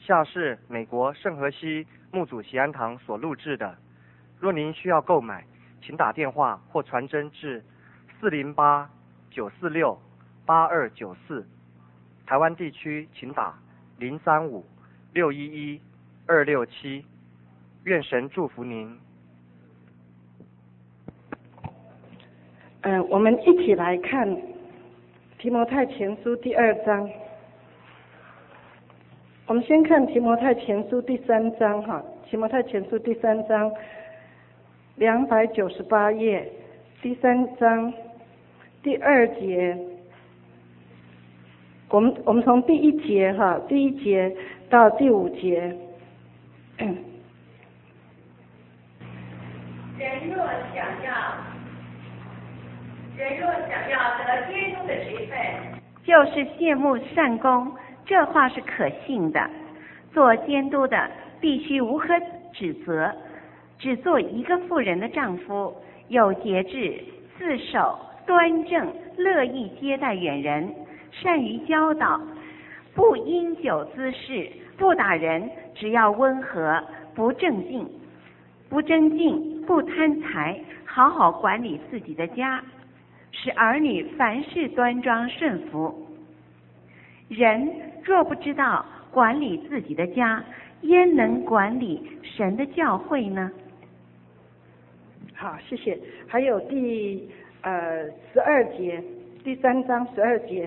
下是美国圣荷西穆祖喜安堂所录制的。若您需要购买，请打电话或传真至408-946-8294。台湾地区请打035-611-267。愿神祝福您。 我们一起来看提摩太前书第2章。我们先看提摩太前书第3章哈，提摩太前书第3章298页，第3章第2节。我们从第1节哈，第1节到第5节。 人若想要得基督的职分，就是羡慕善功，这话是可信的。做监督的必须无可指责，只做一个妇人的丈夫，有节制，自守，端正，乐意接待远人，善于教导，不因酒滋事，不打人，只要温和，不争竞，不贪财，好好管理自己的家，使儿女凡事端庄顺服。人若不知道管理自己的家，焉能管理神的教会呢？ 好，谢谢。还有第12节，第3章12节。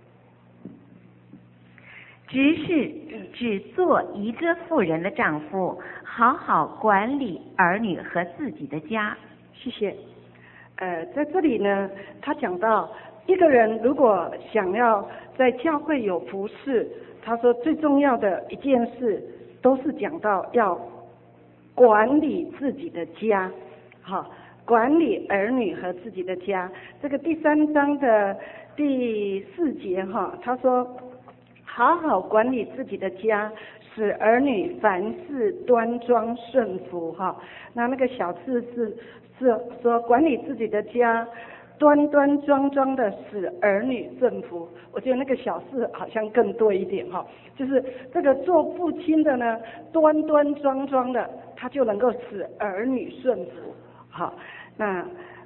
只做一个妇人的丈夫，好好管理儿女和自己的家。 谢谢。在这里呢，他讲到一个人如果想要在教会有服事，他说最重要的一件事都是讲到要管理自己的家，好，管理儿女和自己的家。这个第3章的第4节哈，他说好好管理自己的家，使儿女凡事端庄顺服哈。那个小字是说管理自己的家，端端庄庄的使儿女顺服。我觉得那个小字好像更对一点哈，就是这个做父亲的呢，端端庄庄的，他就能够使儿女顺服。好，那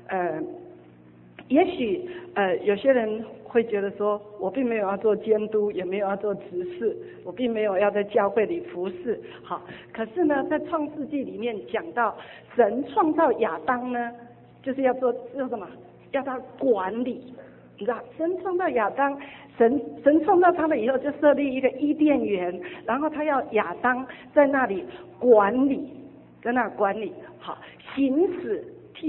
也许有些人会觉得说，我并没有要做监督，也没有要做执事，我并没有要在教会里服侍。好，可是呢，在创世纪里面讲到，神创造亚当呢，就是要做什么？要他管理，你知道，神创造亚当，神创造他了以后，就设立一个伊甸园，然后他要亚当在那里管理，在那管理，好，行使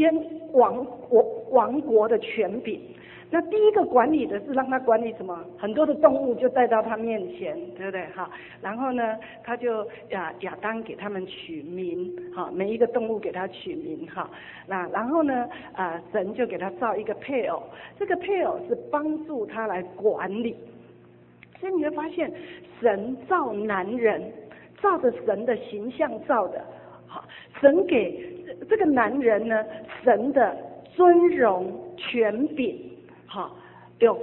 王国的权柄。那第一个管理的是让他管理什么？很多的动物就带到他面前，对不对？哈，然后呢，他就亚当给他们取名，哈，每一个动物给他取名，哈。那然后呢，神就给他造一个配偶，这个配偶是帮助他来管理。所以你会发现，神造男人，照着神的形象造的，好，神给这个男人呢，神的尊荣权柄。好，有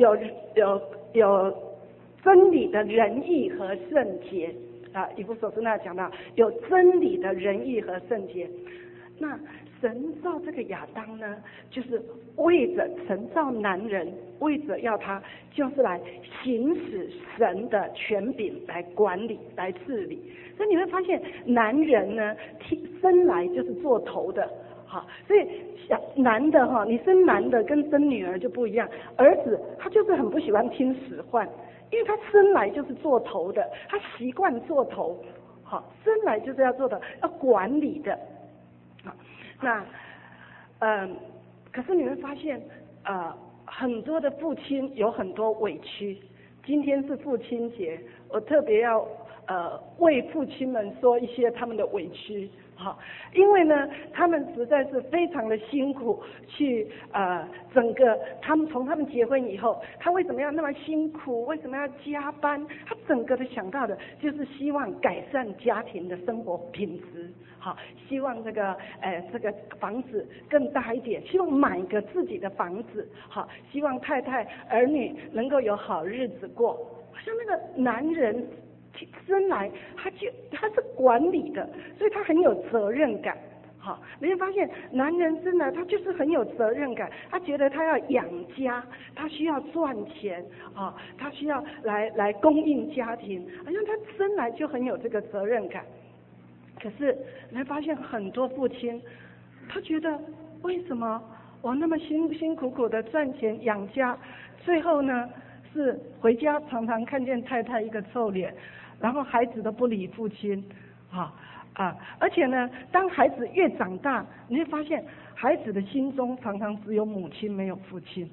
真理的仁义和圣洁啊，以弗所书那讲到有真理的仁义和圣洁。那神造这个亚当呢，就是为着神造男人，为着要他就是来行使神的权柄来管理来治理。所以你会发现男人呢生来就是做头的。好，所以男的哈，你生男的跟生女儿就不一样。儿子他就是很不喜欢听使唤，因为他生来就是做头的，他习惯做头。好，生来就是要做的，要管理的。好，那可是你会发现很多的父亲有很多委屈。今天是父亲节，我特别要为父亲们说一些他们的委屈。好，因为呢，他们实在是非常的辛苦，去整个他们从他们结婚以后，他为什么要那么辛苦？为什么要加班？他整个的想到的就是希望改善家庭的生活品质，好，希望这个房子更大一点，希望买个自己的房子，好，希望太太儿女能够有好日子过。好像那个男人生来他是管理的，所以他很有责任感。好，你会发现男人生来他就是很有责任感，他觉得他要养家，他需要赚钱啊，他需要来供应家庭，好像他生来就很有这个责任感。可是你会发现很多父亲，他觉得为什么我那么辛辛苦苦的赚钱养家，最后呢是回家常常看见太太一个臭脸，然后孩子都不理父亲而且呢，当孩子越长大，你会发现孩子的心中常常只有母亲没有父亲。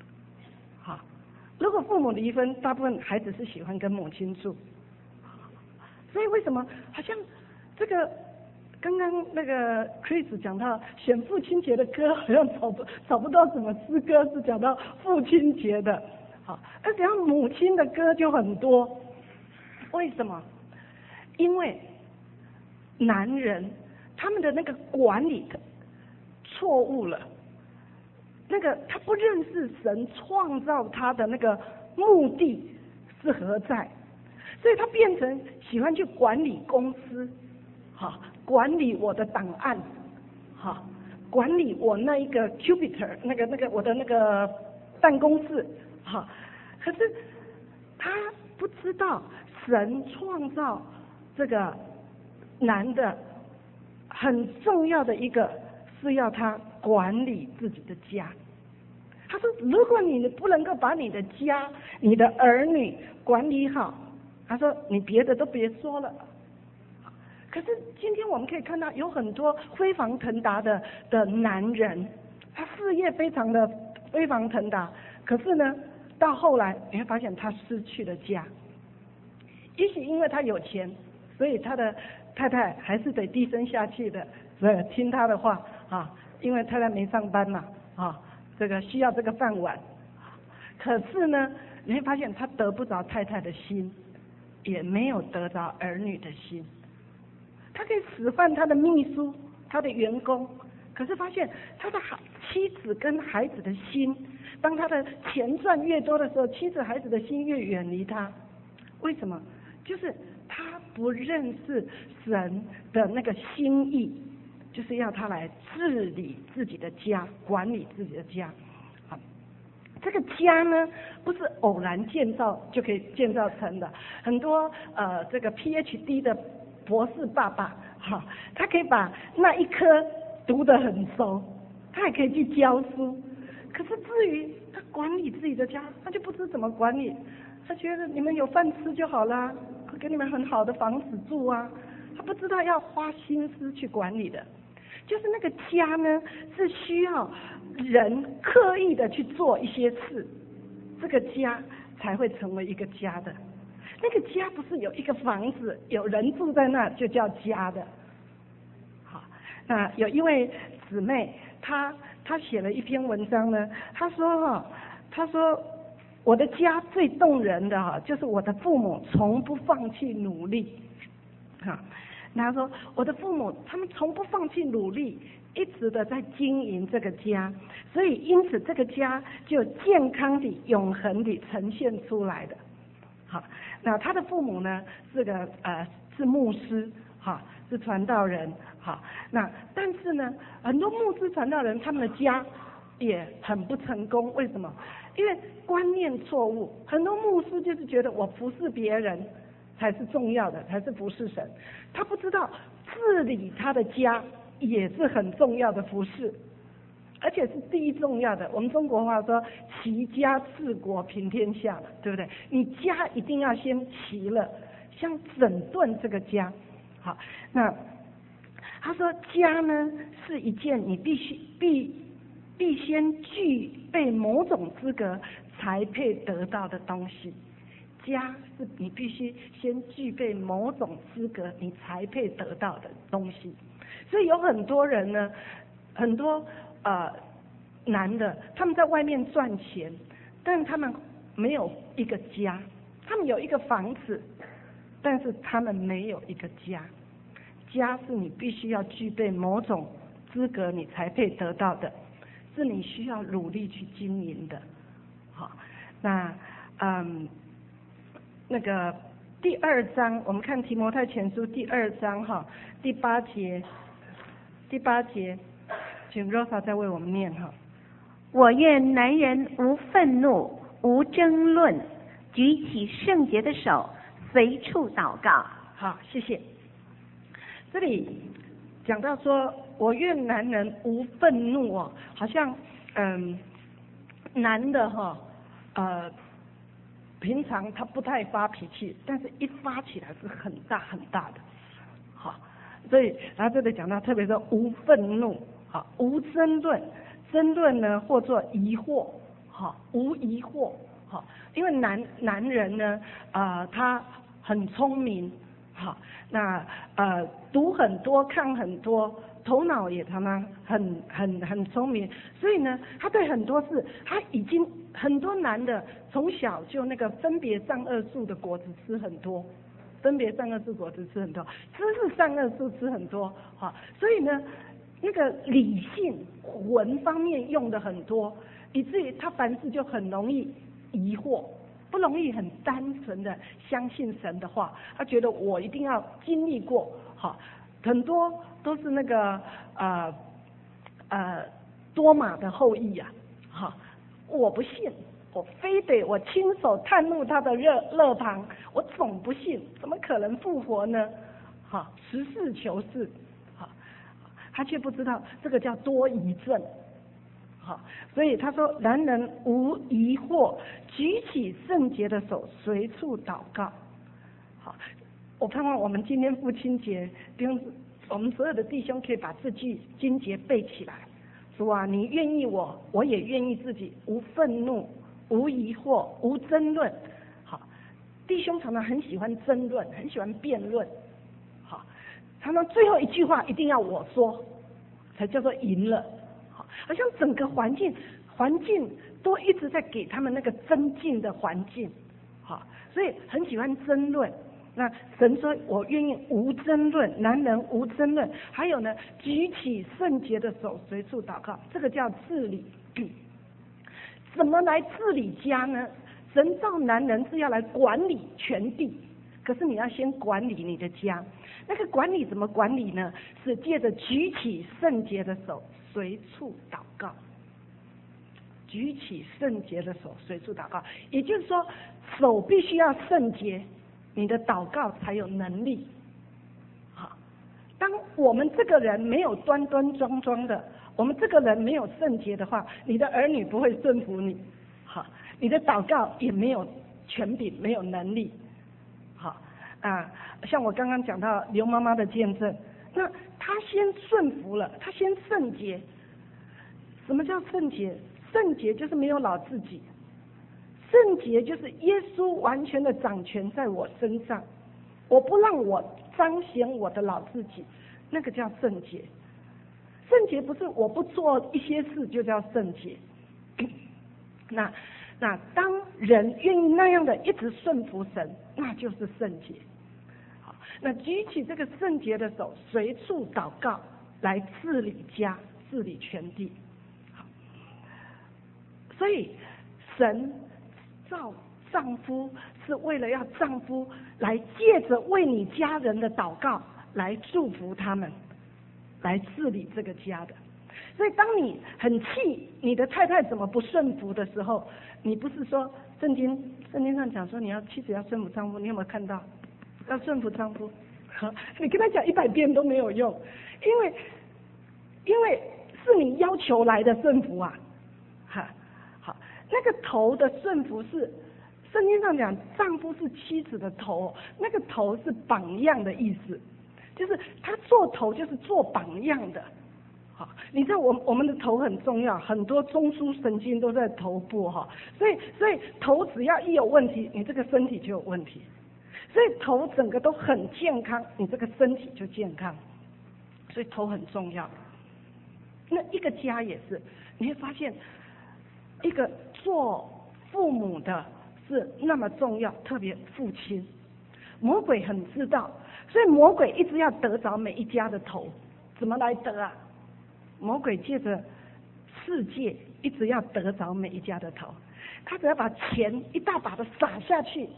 如果父母离婚，大部分孩子是喜欢跟母亲住。所以为什么好像这个刚刚那个 Chris 讲到选父亲节的歌，好像找不到什么诗歌是讲到父亲节的，而讲到母亲的歌就很多。为什么？因为男人他们的那个管理错误了，那个他不认识神创造他的那个目的是何在，所以他变成喜欢去管理公司，管理我的档案，管理我那一个 computer 那个我的那个办公室，可是他不知道神创造这个男的很重要的一个是要他管理自己的家。他说如果你不能够把你的家你的儿女管理好，他说你别的都别说了。可是今天我们可以看到有很多飞黄腾达的男人，他事业非常的飞黄腾达，可是呢到后来你会发现他失去了家。也许因为他有钱，所以他的太太还是得低声下气的听他的话因为太太没上班嘛这个需要这个饭碗。可是呢你会发现他得不着太太的心，也没有得着儿女的心。他可以使唤他的秘书他的员工，可是发现他的妻子跟孩子的心，当他的钱赚越多的时候，妻子孩子的心越远离他。为什么？就是他不认识神的那个心意，就是要他来治理自己的家，管理自己的家。这个家呢不是偶然建造就可以建造成的，很多这个 PhD 的博士爸爸他可以把那一科读得很熟，他也可以去教书，可是至于他管理自己的家，他就不知怎么管理。他觉得你们有饭吃就好啦，给你们很好的房子住啊，他不知道要花心思去管理的。就是那个家呢是需要人刻意的去做一些事，这个家才会成为一个家的。那个家不是有一个房子有人住在那就叫家的。那有一位姊妹她写了一篇文章呢，她说我的家最动人的就是我的父母从不放弃努力。他说我的父母他们从不放弃努力，一直的在经营这个家，所以因此这个家就健康的永恒的呈现出来的。那他的父母呢是牧师是传道人那但是呢很多牧师传道人他们的家也很不成功。为什么？因为观念错误，很多牧师就是觉得我服侍别人才是重要的，才是服侍神，他不知道治理他的家也是很重要的服侍，而且是第一重要的。我们中国话说齐家治国平天下，对不对？你家一定要先齐了，像整顿这个家。那他说家呢是一件你必先具备某种资格才配得到的东西。家是你必须先具备某种资格你才配得到的东西。所以有很多人呢，很多男的他们在外面赚钱，但他们没有一个家，他们有一个房子，但是他们没有一个家。家是你必须要具备某种资格你才配得到的，是你需要努力去经营的。那个第2章，我们看提摩太前书第2章哈，第8节，请 Rosa 再为我们念哈。 我愿男人无愤怒，无争论，举起圣洁的手，随处祷告。 好，谢谢。这里讲到说，我愿男人无愤怒哦，好像男的哈，平常他不太发脾气，但是一发起来是很大很大的，好，所以然后这里讲到，特别是无愤怒，好，无争论，争论呢或作疑惑，好，无疑惑，好，因为男人呢，他很聪明，好，那读很多，看很多，头脑也他妈很聪明，所以呢，他对很多事，他已经很多男的从小就那个分别善恶树的果子吃很多，分别善恶树果子吃很多，知识善恶树吃很多，好，所以呢，那个理性魂方面用的很多，以至于他凡事就很容易疑惑，不容易很单纯的相信神的话，他觉得我一定要经历过，好，很多都是那个多马的后裔啊，好，我不信，我非得我亲手探入他的肋旁，我总不信，怎么可能复活呢？好，实事求是，好，他却不知道这个叫多疑症。好，所以他说，男人无疑惑，举起圣洁的手，随处祷告。好，我盼望我们今天父亲节，我们所有的弟兄可以把这句经节背起来。主啊，你愿意我，我也愿意自己，无愤怒，无疑惑，无争论。好，弟兄常常很喜欢争论，很喜欢辩论。好，常常最后一句话一定要我说，才叫做赢了。好像整个环境都一直在给他们那个增进的环境，好，所以很喜欢争论。那神说我愿意无争论，男人无争论。还有呢，举起圣洁的手，随处祷告，这个叫治理。怎么来治理家呢？神造男人是要来管理全地，可是你要先管理你的家。那个管理怎么管理呢？是借着举起圣洁的手，随处祷告。举起圣洁的手，随处祷告，也就是说，手必须要圣洁，你的祷告才有能力。好，当我们这个人没有端端庄庄的，我们这个人没有圣洁的话，你的儿女不会顺服你，好，你的祷告也没有权柄，没有能力。好啊，像我刚刚讲到刘妈妈的见证，那她先顺服了，她先圣洁。什么叫圣洁？圣洁就是没有老自己，圣洁就是耶稣完全的掌权在我身上，我不让我彰显我的老自己，那个叫圣洁。圣洁不是我不做一些事就叫圣洁。那当人愿意那样的一直顺服神，那就是圣洁。好，那举起这个圣洁的手，随处祷告，来治理家，治理全地。所以神造丈夫是为了要丈夫来借着为你家人的祷告来祝福他们，来治理这个家的。所以当你很气你的太太怎么不顺服的时候，你不是说圣经上讲说你要妻子要顺服丈夫，你有没有看到？要顺服丈夫，你跟他讲100遍都没有用，因为是你要求来的顺服啊，哈。那个头的顺服是圣经上讲，丈夫是妻子的头，那个头是榜样的意思，就是他做头就是做榜样的。好，你知道我们的头很重要，很多中枢神经都在头部哈，所以头只要一有问题，你这个身体就有问题。所以头整个都很健康，你这个身体就健康。所以头很重要。那一个家也是，你会发现一个做父母的是那么重要，特别父亲。魔鬼很知道，所以魔鬼一直要得着每一家的头。怎么来得啊？魔鬼借着世界一直要得着每一家的头，他只要把钱一大把的撒下去，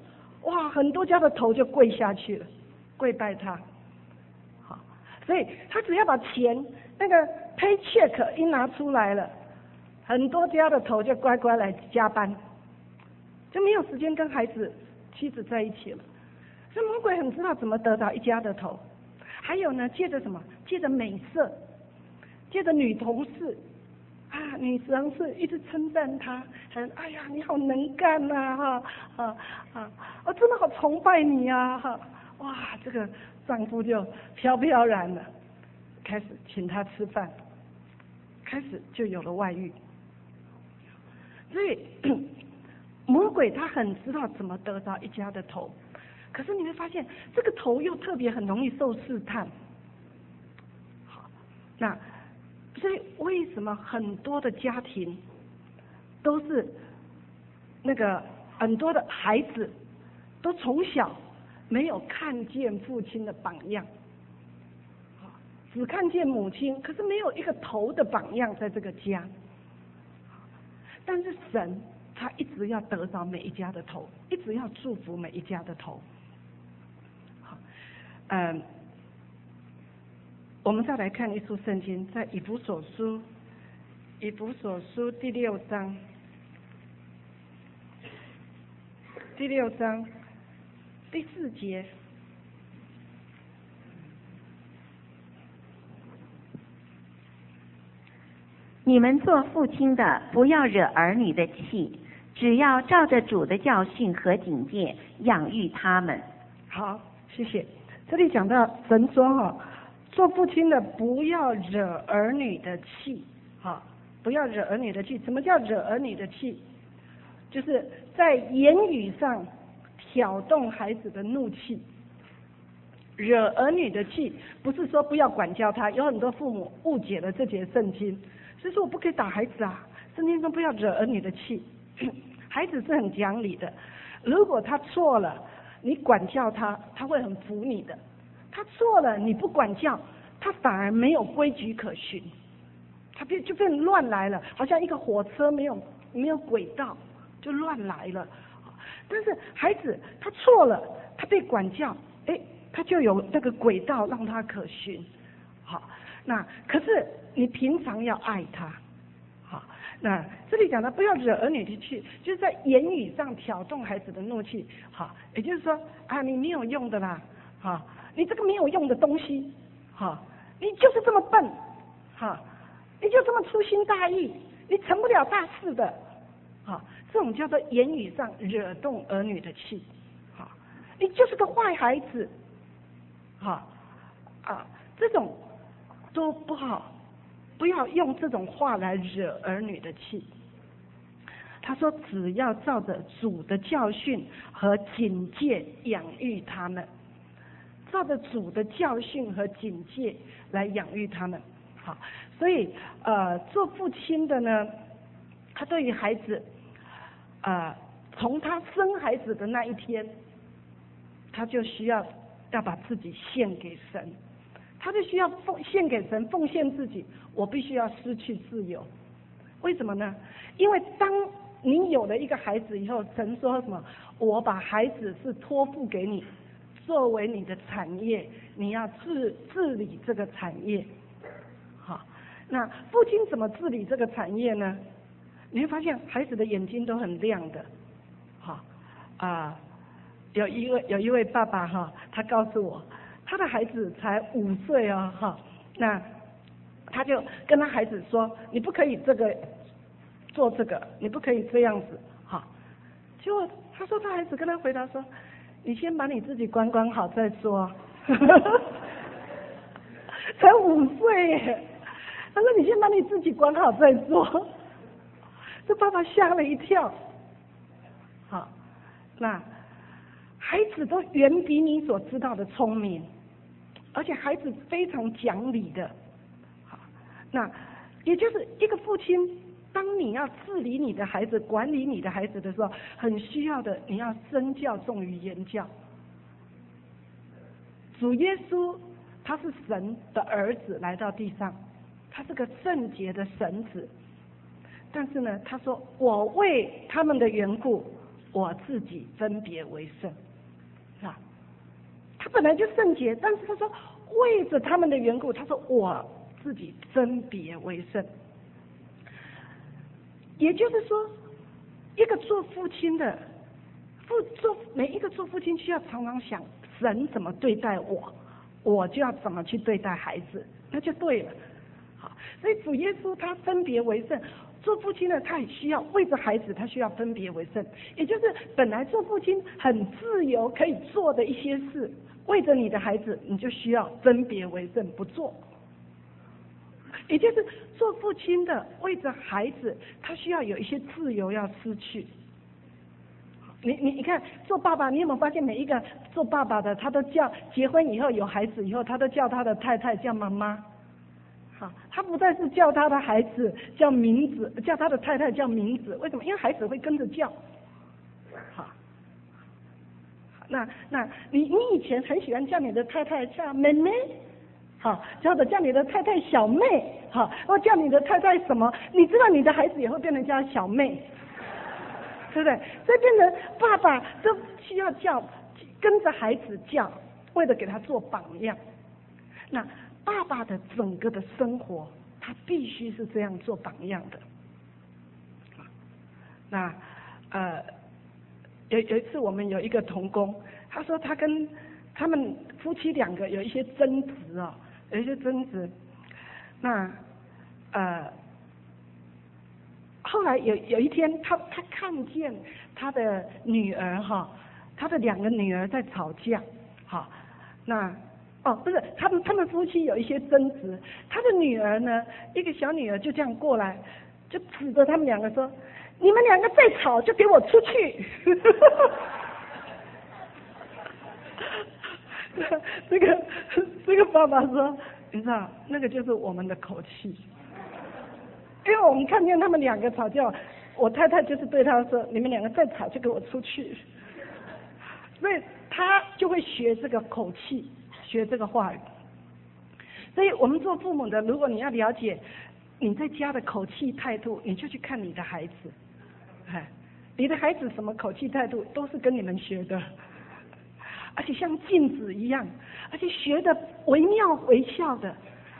哇，很多家的头就跪下去了，跪拜他。好，所以他只要把钱那个 paycheck 一拿出来了，很多家的头就乖乖来加班，就没有时间跟孩子妻子在一起了。所以魔鬼很知道怎么得到一家的头。还有呢，借着什么？借着美色，借着女同事啊，女同事一直称赞他，哎呀，你好能干呐，我真的好崇拜你啊，哇，这个丈夫就飘飘然了，开始请他吃饭，开始就有了外遇。所以魔鬼他很知道怎么得到一家的头。可是你会发现，这个头又特别很容易受试探。好，那所以为什么很多的家庭都是那个很多的孩子都从小没有看见父亲的榜样，只看见母亲，可是没有一个头的榜样在这个家。但是神他一直要得着每一家的头，一直要祝福每一家的头。我们再来看一处圣经，在以弗所书第6章第4节。 你们做父亲的，不要惹儿女的气，只要照着主的教训和警戒养育他们。 好，谢谢。这里讲到神说做父亲的不要惹儿女的气，不要惹儿女的气。什么叫惹儿女的气？就是在言语上挑动孩子的怒气。惹儿女的气不是说不要管教他，有很多父母误解了这节圣经，所以说我不可以打孩子啊。圣经说不要惹儿女的气，孩子是很讲理的，如果他错了，你管教他，他会很服你的。他错了，你不管教，他反而没有规矩可循，他就变乱来了，好像一个火车没有轨道，就乱来了。但是孩子他错了，他被管教，他就有那个轨道让他可循。好，那可是你平常要爱他。好，那这里讲的不要惹儿女的气，就是在言语上挑动孩子的怒气。好，也就是说啊，你没有用的啦，你这个没有用的东西，你就是这么笨，你就这么粗心大意，你成不了大事的，这种叫做言语上惹动儿女的气，你就是个坏孩子，这种都不好，不要用这种话来惹儿女的气。他说只要照着主的教训和警戒养育他们，照着主的教训和警戒来养育他们。好，所以做父亲的呢，他对于孩子从他生孩子的那一天，他就需要把自己献给神，他就需要献给神，奉献自己。我必须要失去自由，为什么呢？因为当你有了一个孩子以后，神说什么？我把孩子是托付给你，作为你的产业，你要治理这个产业。好，那父亲怎么治理这个产业呢？你会发现孩子的眼睛都很亮的。有一位爸爸他告诉我，他的孩子才5岁那他就跟他孩子说，你不可以做这个，你不可以这样子。结果他说他孩子跟他回答说，你先把你自己管好再说。才5岁耶，他说你先把你自己管好再说。这爸爸吓了一跳。好，那孩子都远比你所知道的聪明，而且孩子非常讲理的。好，那也就是一个父亲，当你要治理你的孩子、管理你的孩子的时候，很需要的，你要身教重于言教。主耶稣他是神的儿子来到地上，他是个圣洁的神子，但是呢，他说我为他们的缘故，我自己分别为圣。 他本来就圣洁，但是他说为着他们的缘故，他说我自己分别为圣。也就是说，一个做父亲的，每一个做父亲需要常常想神怎么对待我，我就要怎么去对待孩子，那就对了。好，所以主耶稣他分别为圣，做父亲的他也需要为着孩子，他需要分别为圣，也就是本来做父亲很自由可以做的一些事，为着你的孩子，你就需要分别为圣不做。也就是做父亲的为着孩子，他需要有一些自由要失去。你看做爸爸，你有没有发现每一个做爸爸的，他都叫结婚以后有孩子以后，他都叫他的太太叫妈妈。好，他不再是叫他的孩子叫名字，叫他的太太叫名字。为什么？因为孩子会跟着叫。好，那你以前很喜欢叫你的太太叫妹妹。好，或者叫你的太太小妹，好，或叫你的太太什么？你知道你的孩子也会变成叫小妹，对不对？所以变成爸爸都需要叫，跟着孩子叫，为了给他做榜样。那爸爸的整个的生活，他必须是这样做榜样的。那有一次我们有一个同工，他说他跟他们夫妻两个有一些争执哦。有一些争执，那后来有一天他看见他的女儿哈，他的两个女儿在吵架，好，那不是他们夫妻有一些争执，他的女儿呢，一个小女儿就这样过来，就指着他们两个说：“你们两个再吵就给我出去。”这个爸爸说，你知道，那个就是我们的口气，因为我们看见他们两个吵架，我太太就是对他说：“你们两个再吵就给我出去。”所以他就会学这个口气，学这个话语。所以我们做父母的，如果你要了解你在家的口气态度，你就去看你的孩子，你的孩子什么口气态度都是跟你们学的。而且像镜子一样，而且学的惟妙惟肖的。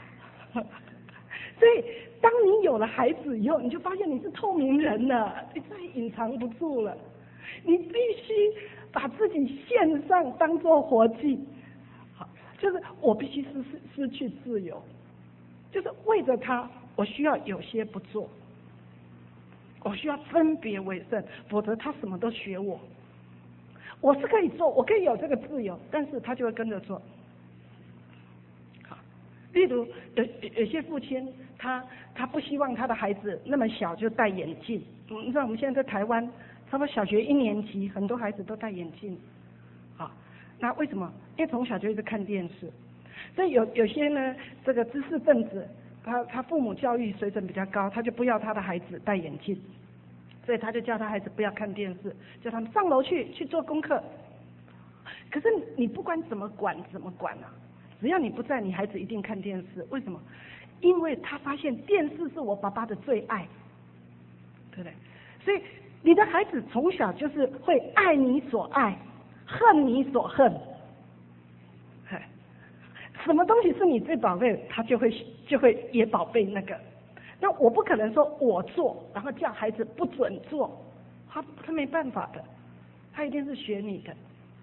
所以，当你有了孩子以后，你就发现你是透明人了，你再也隐藏不住了。你必须把自己献上，当作活祭。好，就是我必须失去自由，就是为着他，我需要有些不做，我需要分别为圣，否则他什么都学我。我是可以做，我可以有这个自由，但是他就会跟着做。好，例如有些父亲，他不希望他的孩子那么小就戴眼镜。你知道我们现在在台湾，差不多小学1年级，很多孩子都戴眼镜。好，那为什么？因为从小就一直看电视，所以有些呢，这个知识分子，他父母教育水准比较高，他就不要他的孩子戴眼镜。所以他就叫他孩子不要看电视，叫他们上楼去做功课。可是你不管怎么管啊，只要你不在，你孩子一定看电视。为什么？因为他发现电视是我爸爸的最爱，对不对？所以你的孩子从小就是会爱你所爱，恨你所恨。什么东西是你最宝贝，他就会也宝贝那个。那我不可能说我做，然后叫孩子不准做，他没办法的，他一定是学你的。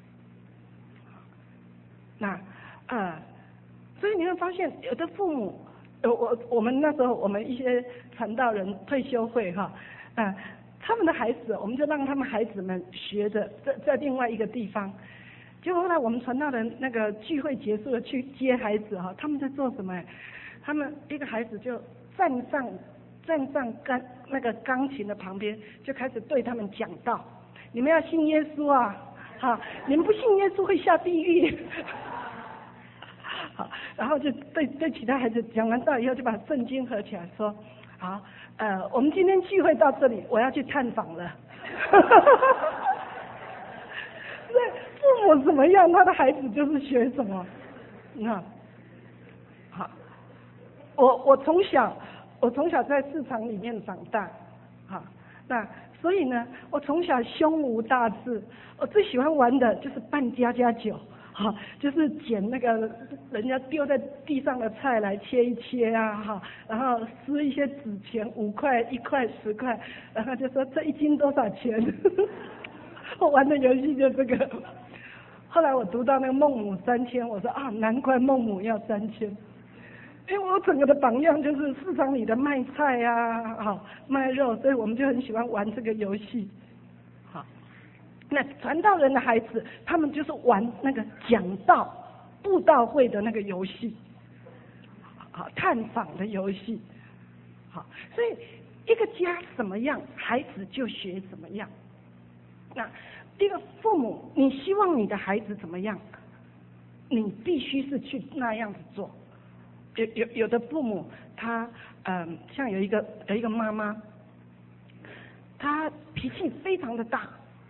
那所以你会发现，有的父母，我们那时候我们一些传道人退休会他们的孩子，我们就让他们孩子们学着在另外一个地方。结果后来我们传道人那个聚会结束了，去接孩子他们在做什么？他们一个孩子就站上那个钢琴的旁边，就开始对他们讲道：你们要信耶稣啊！你们不信耶稣会下地狱。好，然后就对其他孩子讲完道以后，就把圣经合起来说：好，我们今天聚会到这里，我要去探访了。父母怎么样，他的孩子就是学什么。好，我从小在市场里面长大，那所以呢，我从小胸无大志，我最喜欢玩的就是扮家家酒， 好，就是捡那个人家丢在地上的菜来切一切啊，哈，然后撕一些纸钱，5块、1块、10块，然后就说这1斤多少钱？我玩的游戏就这个。后来我读到那个孟母3000，我说啊，难怪孟母要3000，因为我整个的榜样就是市场里的卖菜啊，好卖肉，所以我们就很喜欢玩这个游戏。好，那传道人的孩子，他们就是玩那个讲道、布道会的那个游戏，好探访的游戏。好，所以一个家怎么样，孩子就学怎么样。那一个父母，你希望你的孩子怎么样，你必须是去那样子做。有的父母，他像有一个妈妈，她脾气非常的大，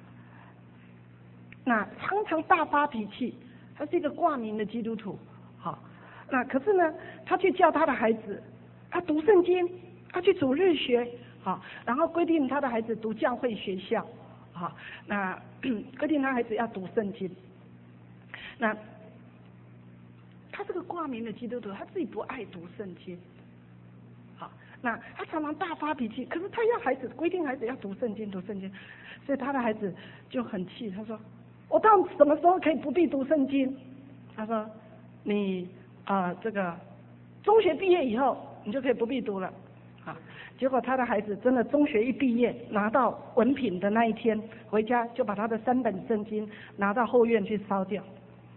那常常大发脾气。她是一个挂名的基督徒，好，那可是呢，她去叫她的孩子，她读圣经，她去主日学，好，然后规定她的孩子读教会学校。好，那规定他孩子要读圣经。那他这个挂名的基督徒，他自己不爱读圣经。好，那他常常大发脾气，可是他要孩子规定孩子要读圣经，所以他的孩子就很气，他说：“我到什么时候可以不必读圣经？”他说：“你这个中学毕业以后，你就可以不必读了。”啊，结果他的孩子真的中学一毕业，拿到文凭的那一天，回家就把他的3本圣经拿到后院去烧掉。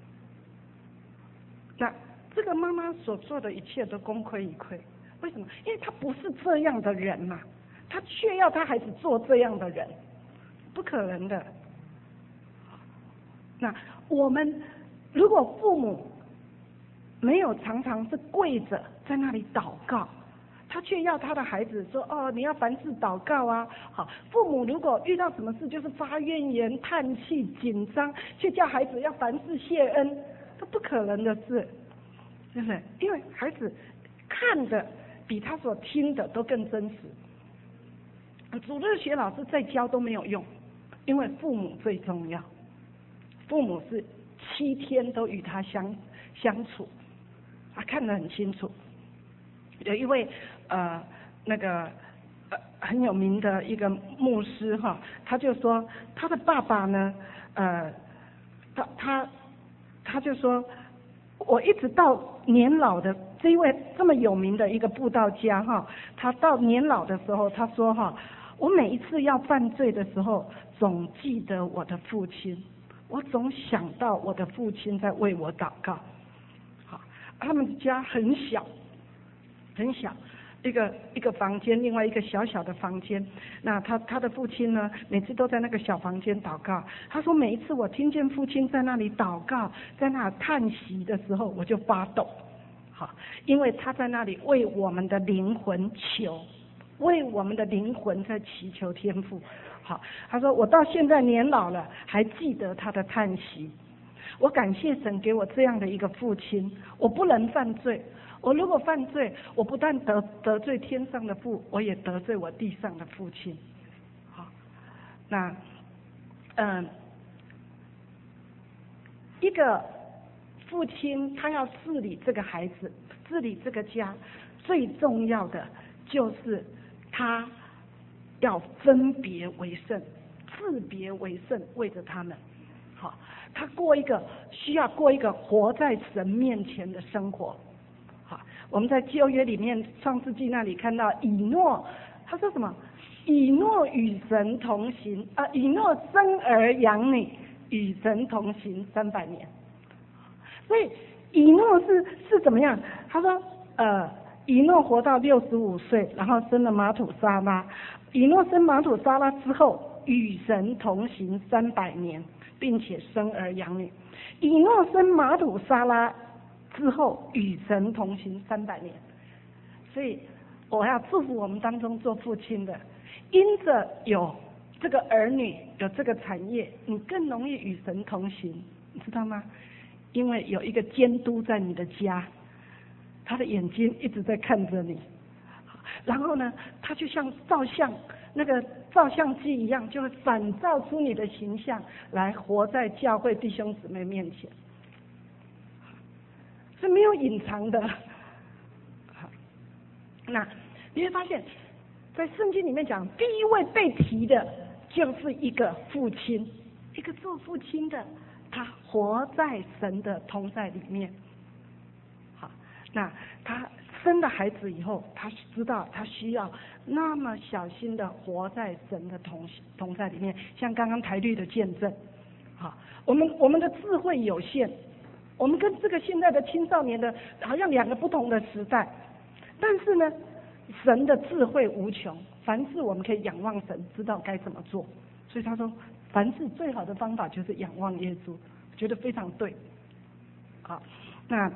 那这个妈妈所做的一切都功亏一篑，为什么？因为她不是这样的人嘛，她却要她孩子做这样的人，不可能的。那我们如果父母没有常常是跪着在那里祷告，他却要他的孩子说：“哦，你要凡事祷告啊。”好，父母如果遇到什么事就是发怨言、叹气、紧张，却叫孩子要凡事谢恩，这不可能的事，对不对？因为孩子看的比他所听的都更真实。主日学老师再教都没有用，因为父母最重要。父母是7天都与他相处，他看得很清楚。有一位很有名的一个牧师哈，他就说他的爸爸呢，他就说，我一直到年老的这一位这么有名的一个布道家哈，他到年老的时候，他说哈，我每一次要犯罪的时候，总记得我的父亲，我总想到我的父亲在为我祷告。好，他们家很小。很小，一个房间，另外一个小小的房间。那他的父亲呢，每次都在那个小房间祷告。他说，每一次我听见父亲在那里祷告，在那叹息的时候，我就发抖。好，因为他在那里为我们的灵魂求，为我们的灵魂在祈求天父。好，他说我到现在年老了，还记得他的叹息。我感谢神给我这样的一个父亲，我不能犯罪。我如果犯罪，我不但得罪天上的父，我也得罪我地上的父亲。好，那一个父亲他要治理这个孩子，治理这个家，最重要的就是他要分别为圣，自别为圣，为着他们。好，他需要过一个活在神面前的生活。好，我们在旧约里面创世纪那里看到以诺，他说什么？以诺与神同行以诺生儿养女，与神同行300年。所以以诺是怎么样？他说以诺活到65岁，然后生了马土沙拉。以诺生马土沙拉之后，与神同行300年，并且生儿养女。以诺生马土沙拉之后，与神同行300年。所以我要祝福我们当中做父亲的，因着有这个儿女，有这个产业，你更容易与神同行，你知道吗？因为有一个监督在你的家，他的眼睛一直在看着你，然后呢，他就像那个照相机一样，就会反照出你的形象来活在教会弟兄姊妹面前。 是没有隐藏的。那你会发现，在圣经里面讲，第一位被提的就是一个父亲，一个做父亲的，他活在神的同在里面。好，那他生了孩子以后，他知道他需要那么小心的活在神的同在里面，像刚刚台律的见证。好，我们的智慧有限，我们跟这个现在的青少年的好像两个不同的时代，但是呢，神的智慧无穷，凡事我们可以仰望神，知道该怎么做。所以他说，凡事最好的方法就是仰望耶稣，觉得非常对。好，那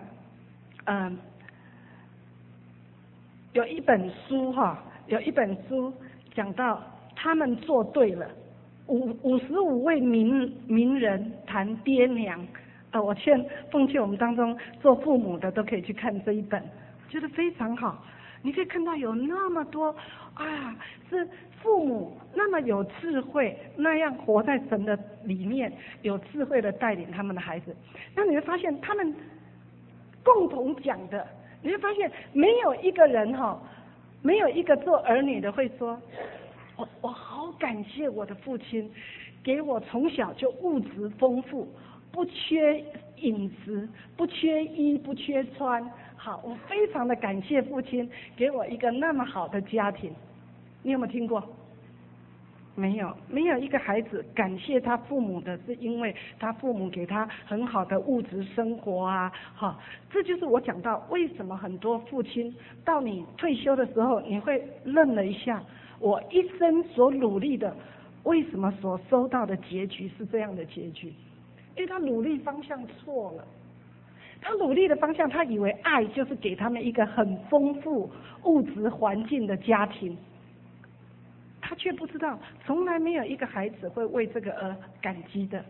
有一本书讲到他们做对了，55位名人谈爹娘。我奉劝我们当中做父母的都可以去看这一本，觉得非常好。你可以看到有那么多是父母那么有智慧，那样活在神的里面，有智慧的带领他们的孩子。那你会发现他们共同讲的，你会发现没有一个人没有一个做儿女的会说，我好感谢我的父亲，给我从小就物质丰富，不缺饮食，不缺衣，不缺穿。好，我非常的感谢父亲给我一个那么好的家庭。你有没有听过？没有一个孩子感谢他父母的是因为他父母给他很好的物质生活啊。好，这就是我讲到为什么很多父亲到你退休的时候，你会愣了一下，我一生所努力的，为什么所收到的结局是这样的结局？因为他努力方向错了。他努力的方向，他以为爱就是给他们一个很丰富物质环境的家庭，他却不知道，从来没有一个孩子会为这个而感激的。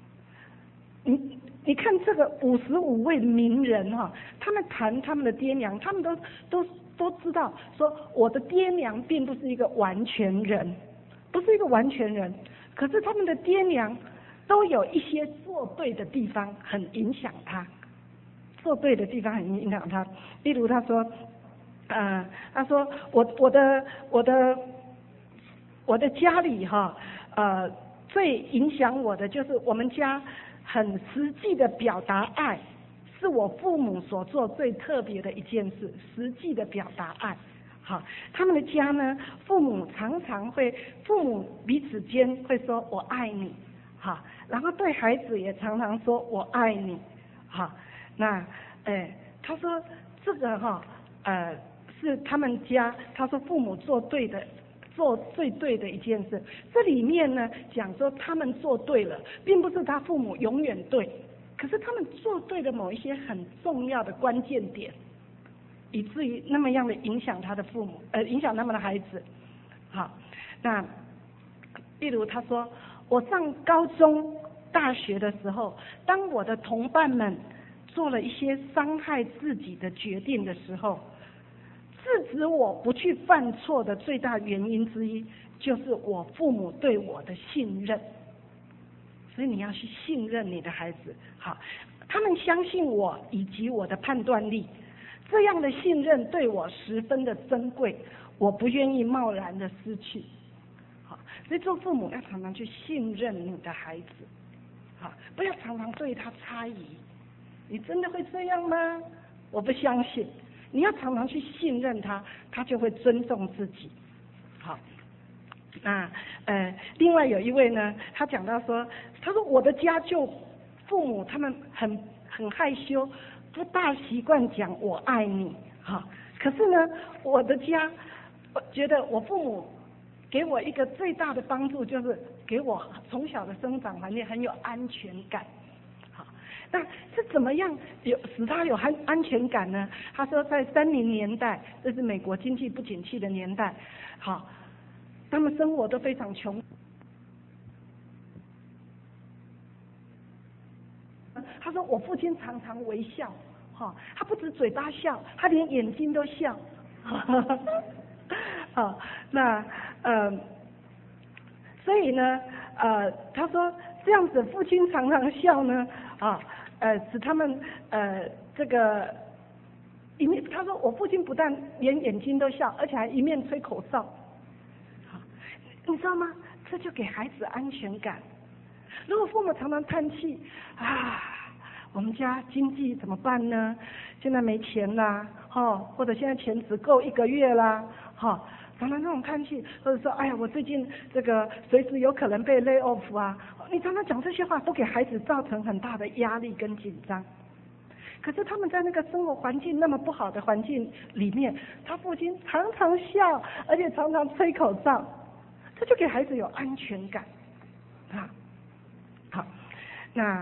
你看这个55位名人他们谈他们的爹娘，他们都知道说，我的爹娘并不是一个完全人，不是一个完全人，可是他们的爹娘都有一些做对的地方，很影响他。做对的地方很影响他，例如他说，他说我的家里最影响我的就是我们家很实际的表达爱，是我父母所做最特别的一件事，实际的表达爱。好，他们的家呢，父母彼此间会说我爱你，好，然后对孩子也常常说我爱你，好。那他说这个是他们家，他说父母做最对的一件事。这里面呢讲说他们做对了，并不是他父母永远对，可是他们做对了某一些很重要的关键点，以至于那么样的影响他的父母，影响他们的孩子。好，那例如他说，我上高中、大学的时候，当我的同伴们做了一些伤害自己的决定的时候，制止我不去犯错的最大原因之一，就是我父母对我的信任。所以你要去信任你的孩子，好，他们相信我以及我的判断力，这样的信任对我十分的珍贵，我不愿意贸然的失去。好，所以做父母要常常去信任你的孩子，好，不要常常对他猜疑。你真的会这样吗？我不相信。你要常常去信任他，他就会尊重自己。好，那另外有一位呢，他讲到说，他说我的家就父母他们很害羞，不大习惯讲我爱你，可是呢，我的家，我觉得我父母给我一个最大的帮助，就是给我从小的生长环境很有安全感。那是怎么样使他有安全感呢？他说在30年代，这是美国经济不景气的年代，好，他们生活都非常穷。他说我父亲常常微笑，他不止嘴巴笑，他连眼睛都笑。好，那所以呢，他说这样子父亲常常笑呢，使他们这个一面他说我父亲不但连眼睛都笑，而且还一面吹口哨。好，你知道吗？这就给孩子安全感。如果父母常常叹气啊，我们家经济怎么办呢？现在没钱啦，或者现在钱只够1个月啦，常常这种叹气，或者说哎呀，我最近这个随时有可能被 lay off 啊，你常常讲这些话，都给孩子造成很大的压力跟紧张。可是他们在那个生活环境那么不好的环境里面，他父亲常常笑，而且常常吹口哨，这就给孩子有安全感啊。好，那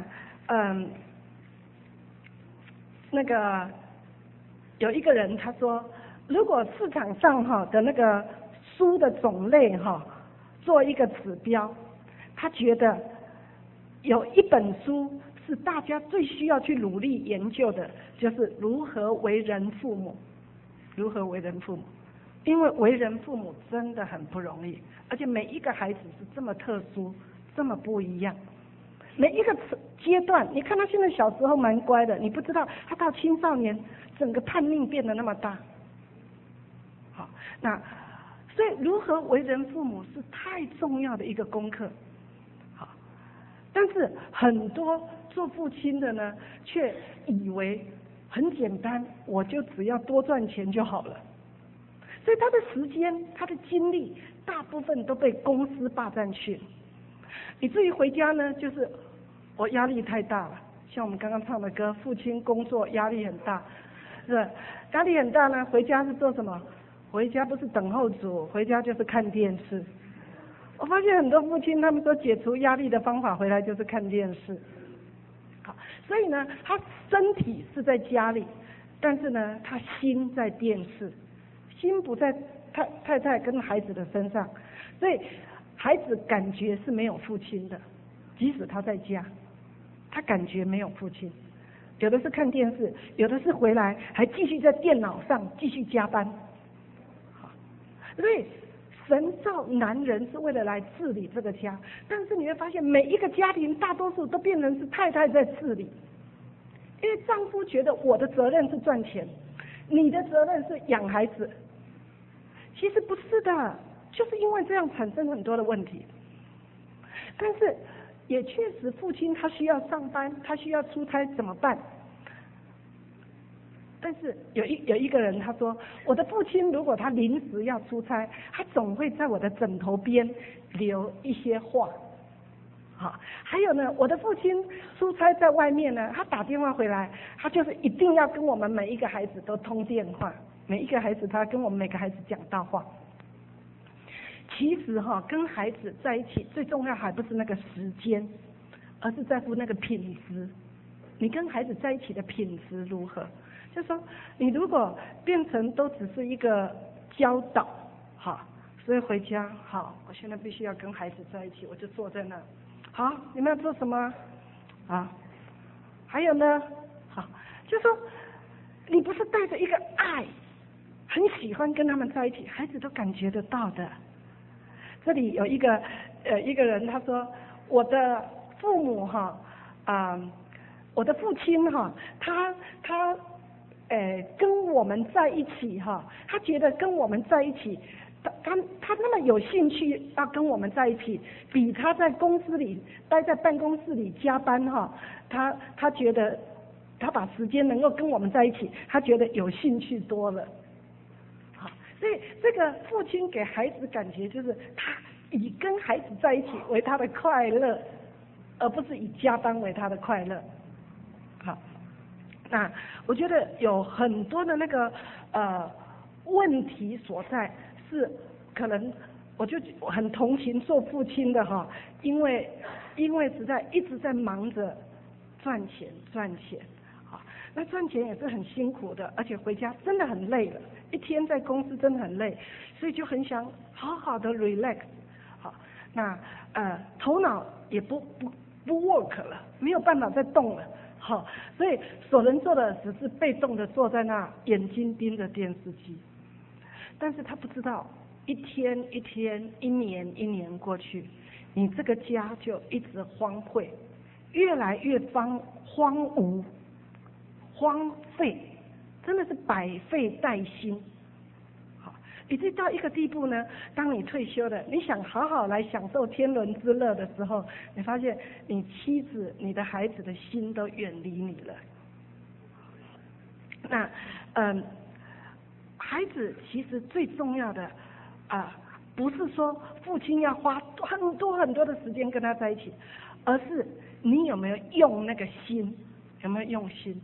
那个有一个人他说，如果市场上的那个书的种类做一个指标，他觉得有一本书是大家最需要去努力研究的，就是如何为人父母。如何为人父母？因为为人父母真的很不容易，而且每一个孩子是这么特殊，这么不一样。每一个阶段，你看他现在小时候蛮乖的，你不知道他到青少年整个叛逆变得那么大。好，那所以如何为人父母是太重要的一个功课。好，但是很多做父亲的呢，却以为很简单，我就只要多赚钱就好了。所以他的时间、他的精力，大部分都被公司霸占去了。以至于回家呢，就是我压力太大了。像我们刚刚唱的歌，父亲工作压力很大，是压力很大呢。回家是做什么？回家不是等候主，回家就是看电视。我发现很多父亲他们说解除压力的方法，回来就是看电视。好，所以呢，他身体是在家里，但是呢，他心在电视，心不在太太跟孩子的身上，所以孩子感觉是没有父亲的，即使他在家，他感觉没有父亲。有的是看电视，有的是回来还继续在电脑上继续加班。所以神造男人是为了来治理这个家，但是你会发现每一个家庭大多数都变成是太太在治理，因为丈夫觉得我的责任是赚钱，你的责任是养孩子。其实不是的，就是因为这样产生很多的问题。但是也确实父亲他需要上班，他需要出差，怎么办？但是有一个人他说，我的父亲如果他临时要出差，他总会在我的枕头边留一些话。好，还有呢，我的父亲出差在外面呢，他打电话回来，他就是一定要跟我们每一个孩子都通电话，每一个孩子他跟我们每个孩子讲大话。其实跟孩子在一起最重要还不是那个时间，而是在乎那个品质。你跟孩子在一起的品质如何？就是说，你如果变成都只是一个教导，所以回家我现在必须要跟孩子在一起，我就坐在那。好，你们要做什么啊？还有呢，就是说，你不是带着一个爱，很喜欢跟他们在一起，孩子都感觉得到的。这里有一个人他说，我的父母我的父亲他跟我们在一起他觉得跟我们在一起，他那么有兴趣要跟我们在一起，比他在公司里待在办公室里加班他觉得他把时间能够跟我们在一起，他觉得有兴趣多了。所以这个父亲给孩子感觉就是他以跟孩子在一起为他的快乐，而不是以加班为他的快乐。好，那我觉得有很多的那个问题所在，是可能我就很同情做父亲的因为实在一直在忙着赚钱，那赚钱也是很辛苦的，而且回家真的很累了，一天在公司真的很累，所以就很想好好的 relax。那头脑也不 work 了，没有办法再动了。所以所能做的只是被动的坐在那，眼睛盯着电视机。但是他不知道，一天一天，一年一年过去，你这个家就一直荒废，越来越荒芜， 荒废，真的是百废待兴。好，以至到一个地步呢，当你退休了，你想好好来享受天伦之乐的时候，你发现你妻子、你的孩子的心都远离你了。那孩子其实最重要的不是说父亲要花很多很多的时间跟他在一起，而是你有没有用那个心，有没有用心。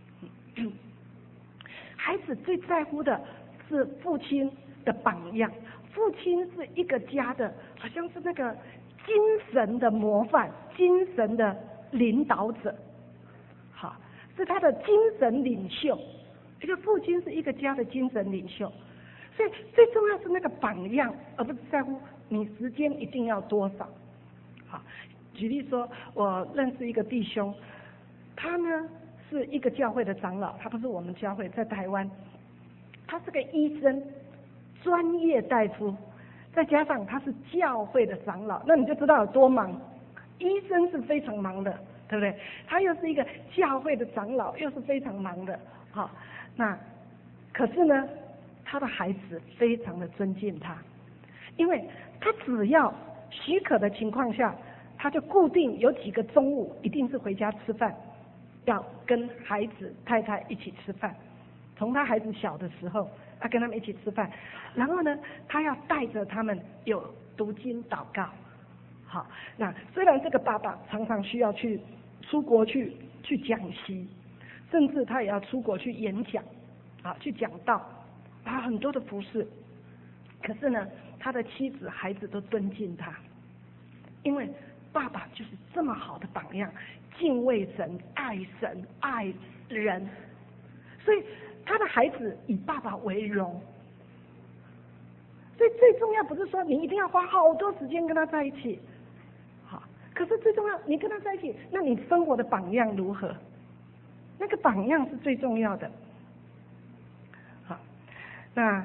孩子最在乎的是父亲的榜样，父亲是一个家的，好像是那个精神的模范，精神的领导者，好，是他的精神领袖。一个父亲是一个家的精神领袖，所以最重要是那个榜样，而不是在乎你时间一定要多少。好，举例说，我认识一个弟兄，他呢是一个教会的长老，他不是我们教会，在台湾，他是个医生，专业大夫，再加上他是教会的长老，那你就知道有多忙。医生是非常忙的，对不对？他又是一个教会的长老，又是非常忙的。好，那可是呢，他的孩子非常的尊敬他，因为他只要许可的情况下，他就固定有几个中午一定是回家吃饭，要跟孩子太太一起吃饭。从他孩子小的时候，他跟他们一起吃饭，然后呢，他要带着他们有读经祷告。好，那虽然这个爸爸常常需要出国去讲习，甚至他也要出国去演讲，去讲道，他很多的服事。可是呢，他的妻子、孩子都尊敬他，因为爸爸就是这么好的榜样，敬畏神、爱人，所以他的孩子以爸爸为荣。所以最重要不是说你一定要花好多时间跟他在一起，好，可是最重要，你跟他在一起，那你生活的榜样如何？那个榜样是最重要的。好，那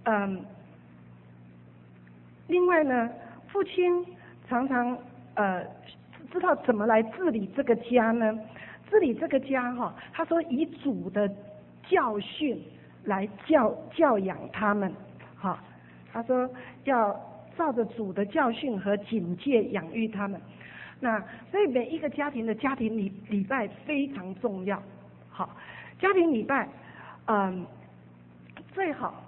另外呢，父亲常常知道怎么来治理这个家呢？治理这个家他说以主的教训来教养他们，好，他说要照着主的教训和警戒养育他们。那所以每一个家庭的家庭礼拜非常重要。好，家庭礼拜，最好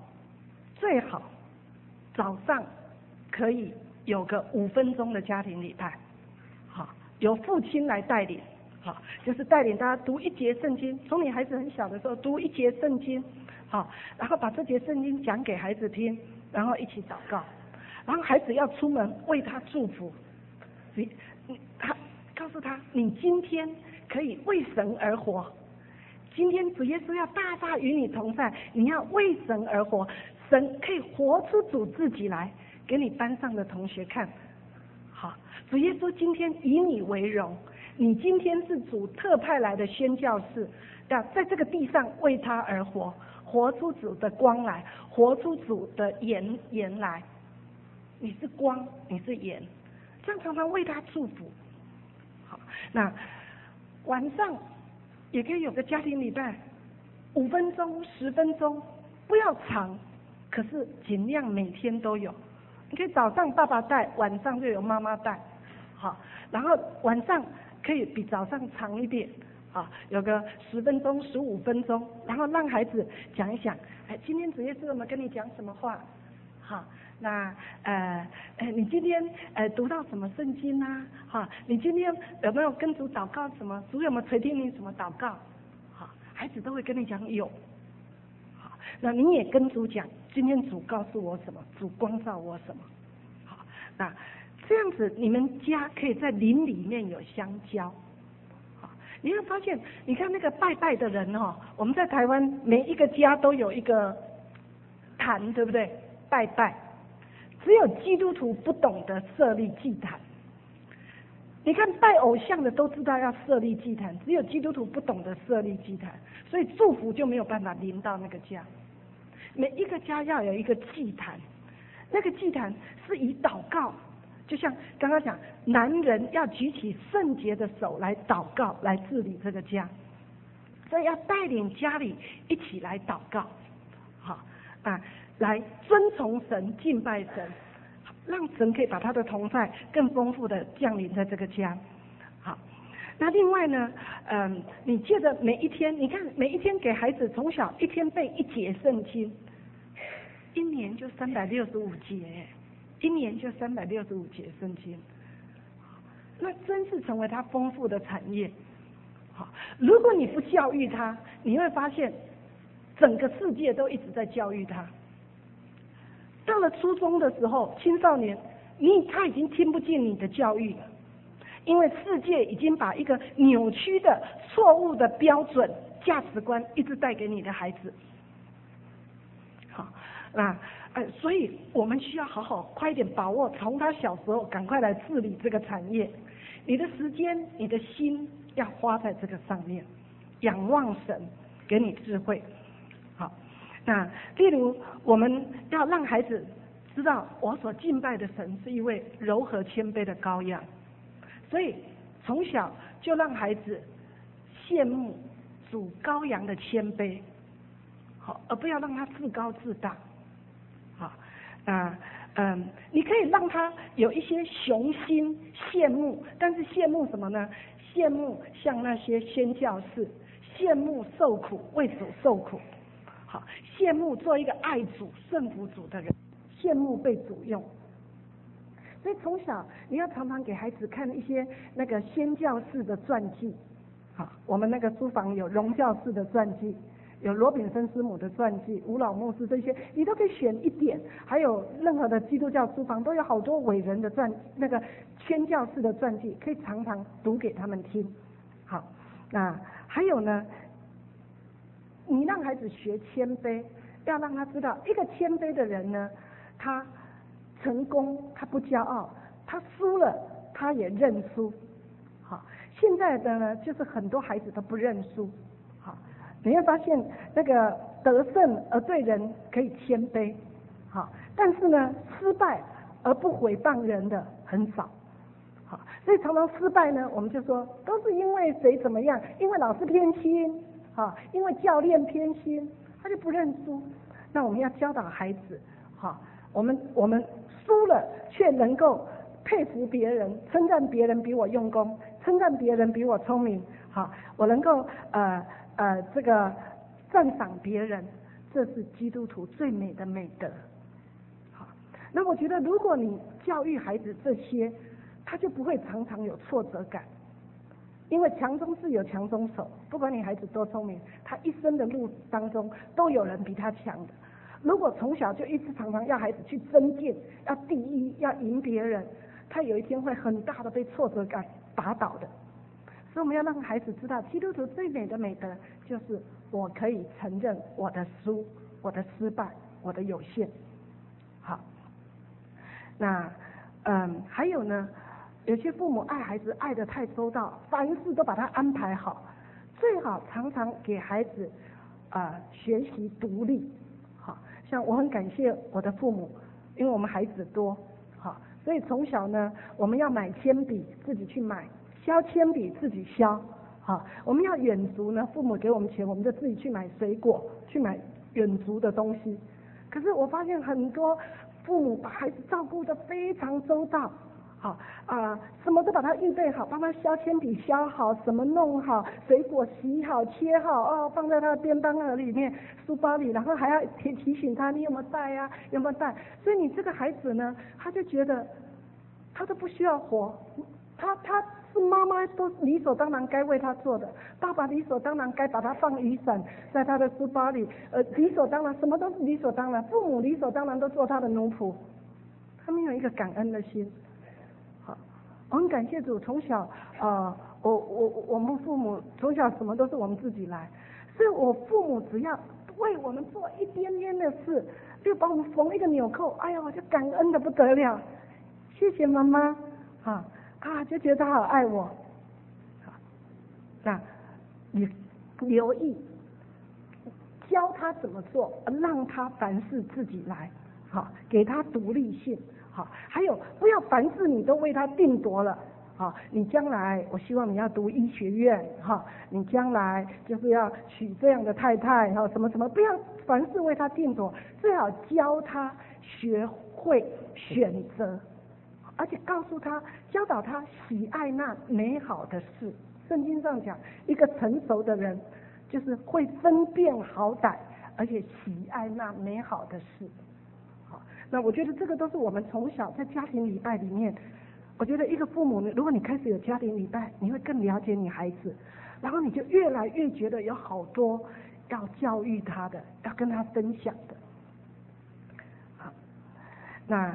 早上可以有个5分钟的家庭礼拜，好，由父亲来带领，好，就是带领大家读一节圣经，从你孩子很小的时候读一节圣经，好，然后把这节圣经讲给孩子听，然后一起祷告，然后孩子要出门为他祝福，他告诉他，你今天可以为神而活。今天主耶稣要大大与你同在，你要为神而活，神可以活出主自己来给你班上的同学看。好，主耶稣今天以你为荣，你今天是主特派来的宣教士，在这个地上为他而活，活出主的光来，活出主的言来。你是光，你是盐，这样常常为他祝福。好，那晚上也可以有个家庭礼拜，5分钟、10分钟，不要长，可是尽量每天都有。你可以早上爸爸带，晚上就有妈妈带，好，然后晚上可以比早上长一点，有个10分钟、15分钟，然后让孩子讲一讲，今天主耶稣我们跟你讲什么话，好。那你今天读到什么圣经啊？哈，你今天有没有跟主祷告什么？主有没有垂听你什么祷告？好，孩子都会跟你讲有。好，那你也跟主讲，今天主告诉我什么？主光照我什么？好，那这样子你们家可以在灵里面有相交。好，你会发现，你看那个拜拜的人我们在台湾每一个家都有一个坛，对不对？拜拜。只有基督徒不懂得设立祭坛。你看拜偶像的都知道要设立祭坛，只有基督徒不懂得设立祭坛，所以祝福就没有办法临到那个家。每一个家要有一个祭坛，那个祭坛是以祷告，就像刚刚讲，男人要举起圣洁的手来祷告，来治理这个家。 所以要带领家里一起来祷告，好来尊崇神、敬拜神，让神可以把他的同在更丰富的降临在这个家。好，那另外呢，你借着每一天，你看每一天给孩子从小一天背一节圣经，一年就365节，一年就365节圣经，那真是成为他丰富的产业。好，如果你不教育他，你会发现整个世界都一直在教育他。到了初中的时候，青少年，他已经听不进你的教育了，因为世界已经把一个扭曲的、错误的标准、价值观一直带给你的孩子。好，所以我们需要好好快一点把握，从他小时候赶快来治理这个产业。你的时间、你的心要花在这个上面，仰望神给你智慧。好，那例如我们要让孩子知道，我所敬拜的神是一位柔和谦卑的羔羊，所以从小就让孩子羡慕主羔羊的谦卑，好，而不要让他自高自大。好，你可以让他有一些雄心羡慕，但是羡慕什么呢？羡慕像那些宣教士，羡慕受苦为主受苦，好，羡慕做一个爱主顺服主的人，羡慕被主用。所以从小你要常常给孩子看一些那个宣教士的传记，好，我们那个书房有荣教士的传记，有罗炳森师母的传记、吴老牧师这些，你都可以选一点。还有任何的基督教书房都有好多伟人的那个宣教士的传记，可以常常读给他们听。好，那还有呢，你让孩子学谦卑，要让他知道，一个谦卑的人呢，他成功他不骄傲，他输了他也认输。好，现在的呢，就是很多孩子都不认输。你会发现那个得胜而对人可以谦卑，好，但是呢，失败而不毁谤人的很少，好，所以常常失败呢，我们就说都是因为谁怎么样，因为老师偏心，好，因为教练偏心，他就不认输。那我们要教导孩子，好，我们输了却能够佩服别人，称赞别人比我用功，称赞别人比我聪明，好，我能够这个赞赏别人，这是基督徒最美的美德。好，那我觉得如果你教育孩子这些，他就不会常常有挫折感，因为强中自有强中手，不管你孩子多聪明，他一生的路当中都有人比他强的。如果从小就一直常常要孩子去争竞，要第一，要赢别人，他有一天会很大的被挫折感打倒的。所以我们要让孩子知道，基督徒最美的美德就是我可以承认我的输、我的失败、我的有限。好，那还有呢，有些父母爱孩子爱得太周到，凡事都把他安排好，最好常常给孩子学习独立。好，像我很感谢我的父母，因为我们孩子多，好，所以从小呢，我们要买铅笔自己去买。削铅笔自己削，好，我们要远足呢，父母给我们钱，我们就自己去买水果，去买远足的东西。可是我发现很多父母把孩子照顾得非常周到，好什么都把他预备好，帮他削铅笔削好，什么弄好，水果洗好切好，放在他的便当盒里面、书包里，然后还要提醒他你有没有带啊，有没有带。所以你这个孩子呢，他就觉得他都不需要活，他是妈妈都理所当然该为他做的，爸爸理所当然该把他放雨伞在他的书包里，理所当然，什么都是理所当然，父母理所当然都做他的奴仆，他没有一个感恩的心。好，我很感谢主，从小我们父母从小什么都是我们自己来，所以我父母只要为我们做一点点的事，就帮我们缝一个纽扣，哎呀，我就感恩的不得了，谢谢妈妈，就觉得他好爱我。好，那你留意教他怎么做，让他凡事自己来，好，给他独立性。好，还有不要凡事你都为他定夺了， 你将来我希望你要读医学院，你将来就是要娶这样的太太，什么什么，不要凡事为他定夺，最好教他学会选择，而且告诉他，教导他喜爱那美好的事。圣经上讲，一个成熟的人就是会分辨好歹，而且喜爱那美好的事。好，那我觉得这个都是我们从小在家庭礼拜里面，我觉得一个父母，如果你开始有家庭礼拜，你会更了解你孩子，然后你就越来越觉得有好多要教育他的，要跟他分享的。好，那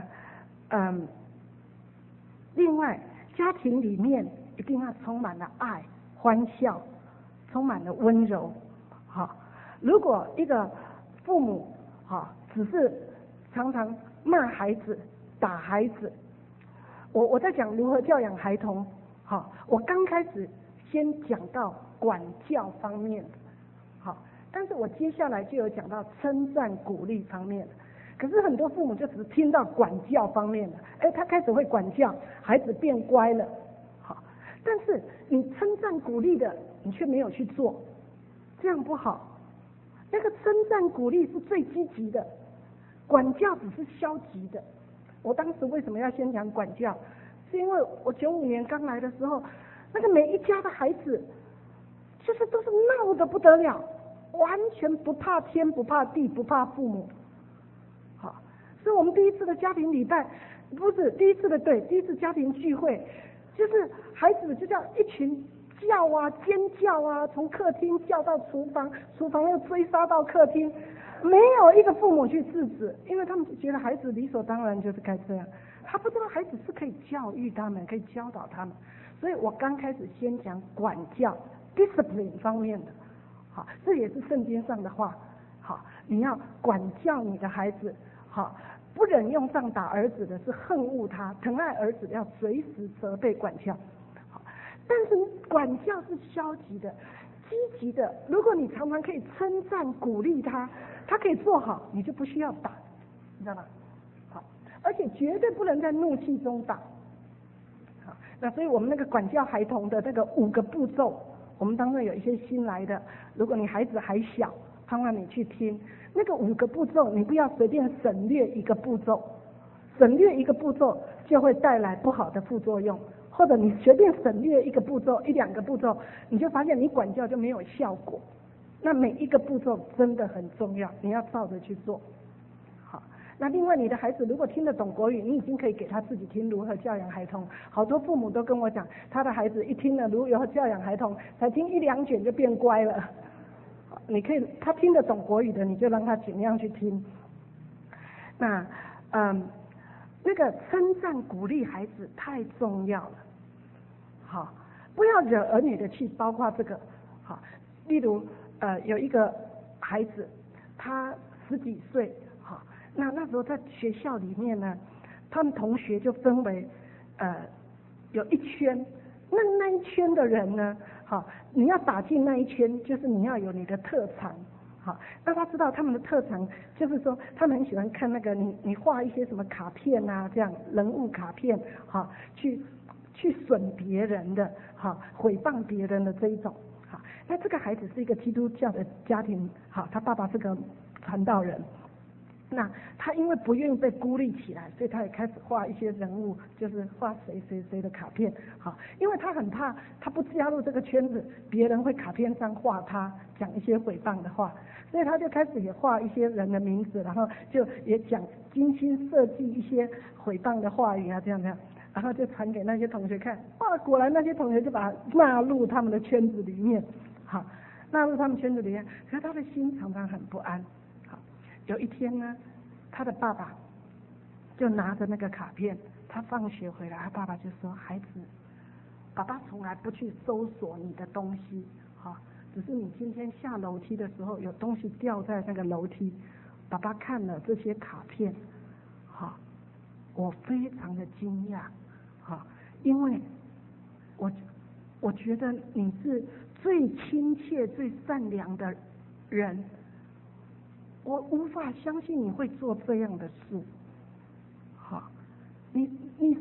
另外家庭里面一定要充满了爱、欢笑，充满了温柔。好，如果一个父母只是常常骂孩子、打孩子，我在讲如何教养孩童。好，我刚开始先讲到管教方面的，好，但是我接下来就有讲到称赞、鼓励方面的。可是很多父母就只听到管教方面的，他开始会管教，孩子变乖了，好，但是你称赞鼓励的，你却没有去做，这样不好。那个称赞鼓励是最积极的，管教只是消极的。我当时为什么要先讲管教？是因为我95年刚来的时候，那个每一家的孩子，就是都是闹得不得了，完全不怕天、不怕地、不怕父母。好，所以我们第一次的家庭礼拜，不是第一次家庭聚会，就是孩子就叫一群叫啊、尖叫啊，从客厅叫到厨房，厨房又追杀到客厅，没有一个父母去制止，因为他们觉得孩子理所当然就是该这样，他不知道孩子是可以教育他们，可以教导他们。所以我刚开始先讲管教 discipline 方面的，好，这也是圣经上的话。好，你要管教你的孩子，好，不忍用杖打儿子的是恨恶他，疼爱儿子的要随时责备管教。好，但是管教是消极的，积极的，如果你常常可以称赞鼓励他，他可以做好，你就不需要打，你知道吗？好，而且绝对不能在怒气中打。好，那所以我们那个管教孩童的那个5个步骤，我们当中有一些新来的，如果你孩子还小，盼望你去听那个5个步骤，你不要随便省略一个步骤，省略一个步骤就会带来不好的副作用，或者你随便省略一个步骤、1、2个步骤，你就发现你管教就没有效果。那每一个步骤真的很重要，你要照着去做。好，那另外你的孩子如果听得懂国语，你已经可以给他自己听如何教养孩童。好多父母都跟我讲，他的孩子一听了如何教养孩童，才听1、2卷就变乖了。你可以，他听得懂国语的，你就让他尽量去听。那那个称赞鼓励孩子太重要了。好，不要惹儿女的气，包括这个。好，例如有一个孩子，他10几岁，好，那时候在学校里面呢，他们同学就分为有一圈，那一圈的人呢，好，你要打进那一圈，就是你要有你的特长。好，那他知道他们的特长，就是说他们很喜欢看那个你画一些什么卡片啊，这样人物卡片，好，去损别人的，好，毁谤别人的这一种。好，那这个孩子是一个基督教的家庭，好，他爸爸是个传道人。那他因为不愿意被孤立起来，所以他也开始画一些人物，就是画谁的卡片。好，因为他很怕他不加入这个圈子，别人会卡片上画他，讲一些毁谤的话，所以他就开始也画一些人的名字，然后就也讲精心设计一些毁谤的话语啊，这样，然后就传给那些同学看。哇，果然那些同学就把他纳入他们的圈子里面。好，纳入他们圈子里面，可是他的心常常很不安。有一天呢，他的爸爸就拿着那个卡片，他放学回来，他爸爸就说：“孩子，爸爸从来不去搜索你的东西，好，只是你今天下楼梯的时候有东西掉在那个楼梯，爸爸看了这些卡片，好，我非常的惊讶，好，因为我觉得你是最亲切、最善良的人。”我无法相信你会做这样的事，好，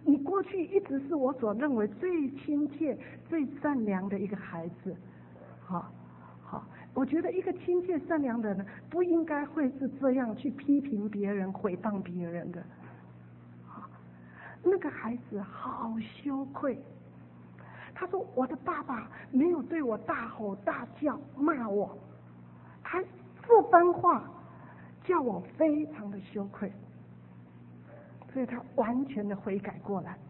你过去一直是我所认为最亲切、最善良的一个孩子，好，我觉得一个亲切善良的人不应该会是这样去批评别人、诽谤别人的。好，那个孩子好羞愧，他说我的爸爸没有对我大吼大叫骂我，他这番话叫我非常的羞愧，所以他完全的悔改过来。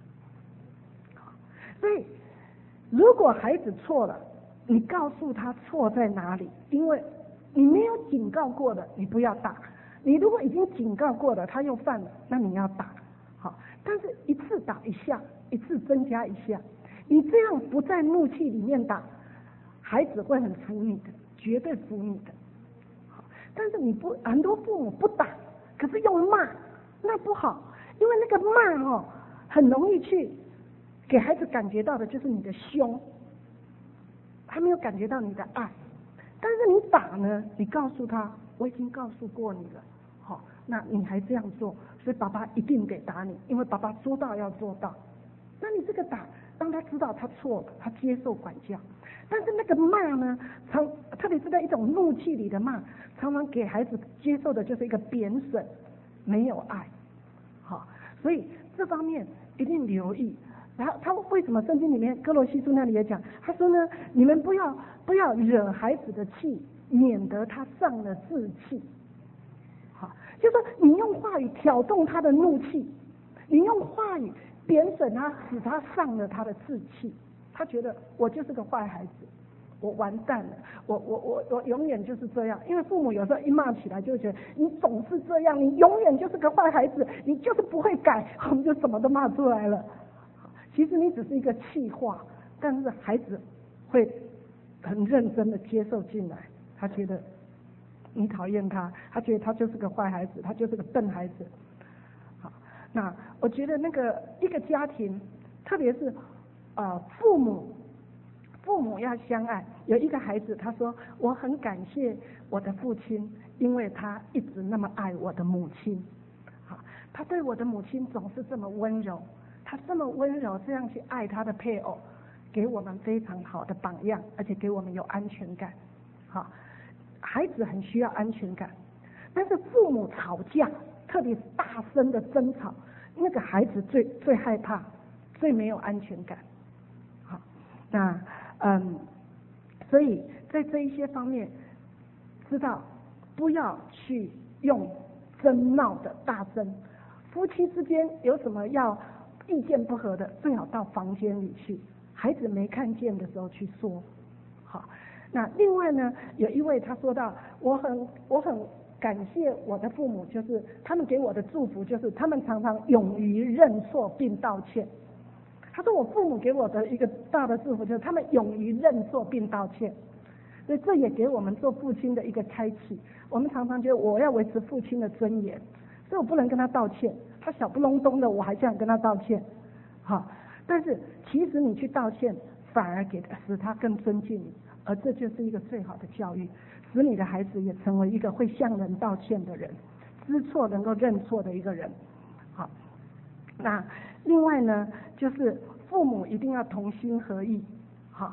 所以如果孩子错了，你告诉他错在哪里，因为你没有警告过的你不要打，你如果已经警告过的他又犯了，那你要打。好，但是一次打一下，一次增加一下，你这样不在怒气里面打，孩子会很服你的，绝对服你的。好，但是你不，很多父母不打，可是用骂，那不好，因为那个骂很容易去给孩子感觉到的就是你的凶，他没有感觉到你的爱。但是你打呢，你告诉他我已经告诉过你了，好，那你还这样做，所以爸爸一定得打你，因为爸爸说到要做到。那你这个打让他知道他错了，他接受管教。但是那个骂呢，特别是在一种怒气里的骂，常常给孩子接受的就是一个贬损，没有爱。好，所以这方面一定留意。然后他为什么圣经里面哥罗西书那里也讲，他说呢，你们不要惹孩子的气，免得他上了志气。好，就说你用话语挑动他的怒气，你用话语贬损他，使他上了他的志气，他觉得我就是个坏孩子，我完蛋了，我永远就是这样。因为父母有时候一骂起来就觉得你总是这样，你永远就是个坏孩子，你就是不会改，我们就什么都骂出来了。其实你只是一个气话，但是孩子会很认真的接受进来，他觉得你讨厌他，他觉得他就是个坏孩子，他就是个笨孩子。好，那我觉得那个一个家庭，特别是父母要相爱。有一个孩子他说，我很感谢我的父亲，因为他一直那么爱我的母亲。好，他对我的母亲总是这么温柔，他这么温柔这样去爱他的配偶，给我们非常好的榜样，而且给我们有安全感。好，孩子很需要安全感，但是父母吵架，特别是大声的争吵，那个孩子最害怕，最没有安全感。好，那所以在这一些方面，知道不要去用争闹的大声。夫妻之间有什么要意见不合的，最好到房间里去，孩子没看见的时候去说。好，那另外呢，有一位他说到，我很感谢我的父母，就是他们给我的祝福，就是他们常常勇于认错并道歉。他说我父母给我的一个大的祝福就是他们勇于认错并道歉，所以这也给我们做父亲的一个开启。我们常常觉得我要维持父亲的尊严，所以我不能跟他道歉，他小不隆咚的我还想跟他道歉。好，但是其实你去道歉反而使他更尊敬你，而这就是一个最好的教育，使你的孩子也成为一个会向人道歉的人，知错能够认错的一个人。好，那另外呢，就是父母一定要同心合意。好，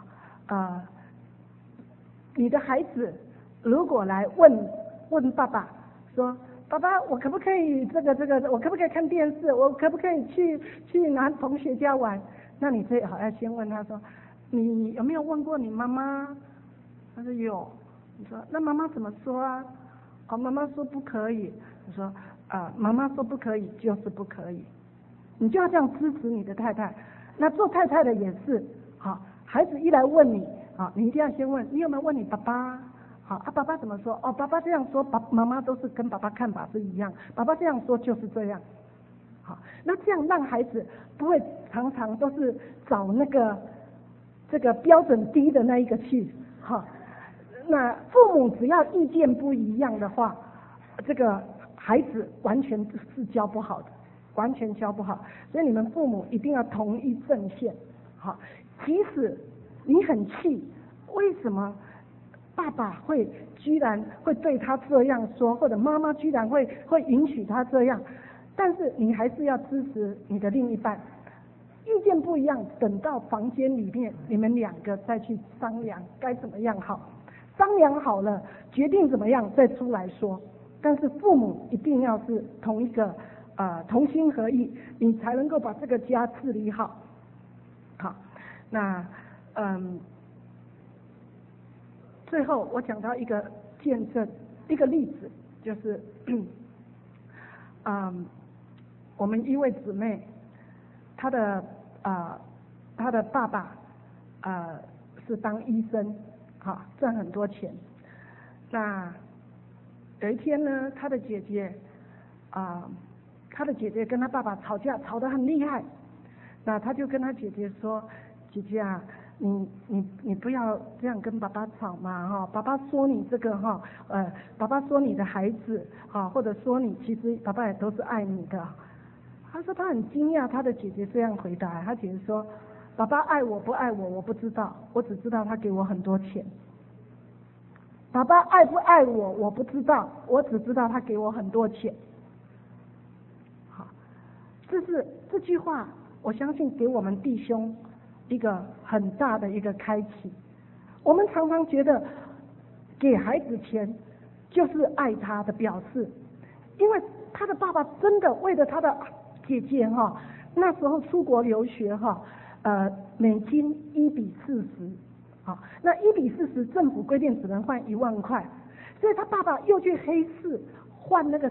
你的孩子如果来问爸爸说，爸爸，我可不可以这个，我可不可以看电视？我可不可以去拿同学家玩？那你最好要先问他说，你有没有问过你妈妈？他说有。你说那妈妈怎么说啊？妈妈说不可以。你说妈妈说不可以就是不可以。你就要这样支持你的太太。那做太太的也是，好，孩子一来问你，好，你一定要先问，你有没有问你爸爸？好，爸爸怎么说？爸爸这样说，妈妈都是跟爸爸看法是一样，爸爸这样说就是这样。好，那这样让孩子不会常常都是找这个标准低的那一个去。好，那父母只要意见不一样的话，这个孩子完全是教不好的。完全教不好，所以你们父母一定要同一阵线。好，即使你很气，为什么爸爸居然会对他这样说，或者妈妈居然会允许他这样？ 但是你还是要支持你的另一半。意见不一样，等到房间里面你们两个再去商量该怎么样好，商量好了决定怎么样再出来说。但是父母一定要是同一个同心合意，你才能够把这个家治理好。好，那最后我讲到一个见证，一个例子，就是我们一位姊妹，她的爸爸是当医生，赚很多钱。那有一天呢，她的姐姐跟她爸爸吵架，吵得很厉害。那她就跟她姐姐说：“姐姐啊，你不要这样跟爸爸吵嘛，爸爸说你这个爸爸说你的孩子或者说你，其实爸爸也都是爱你的。”她说她很惊讶，她的姐姐这样回答。她姐姐说：“爸爸爱我不爱我，我不知道，我只知道他给我很多钱。爸爸爱不爱我，我不知道，我只知道他给我很多钱。”好，这句话，我相信给我们弟兄一个很大的一个开启。我们常常觉得给孩子钱就是爱他的表示，因为他的爸爸真的为了他的姐姐那时候出国留学美金1:40，那1:40政府规定只能换1万块，所以他爸爸又去黑市换那个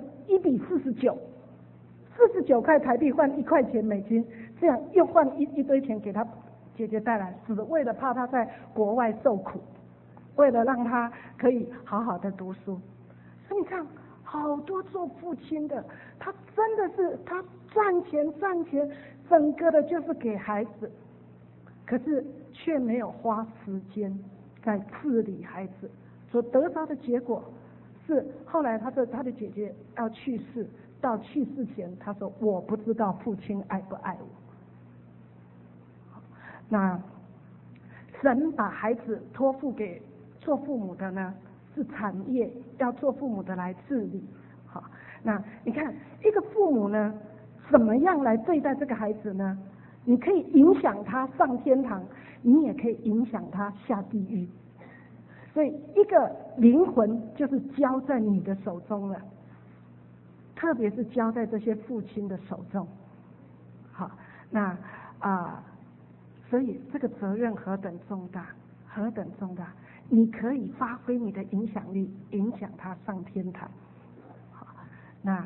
1:49，49块台币换1块钱美金，这样又换一堆钱给他姐姐带来，只为了怕他在国外受苦，为了让他可以好好的读书。所以你看，好多做父亲的，他真的是他赚钱，整个的就是给孩子，可是却没有花时间在治理孩子，所得到的结果是后来他的姐姐要去世，到去世前他说：“我不知道父亲爱不爱我。”那神把孩子托付给做父母的呢，是产业，要做父母的来治理。好，那你看一个父母呢，怎么样来对待这个孩子呢？你可以影响他上天堂，你也可以影响他下地狱。所以一个灵魂就是交在你的手中了，特别是交在这些父亲的手中。好，那所以这个责任何等重大，何等重大！你可以发挥你的影响力，影响他上天堂。好，那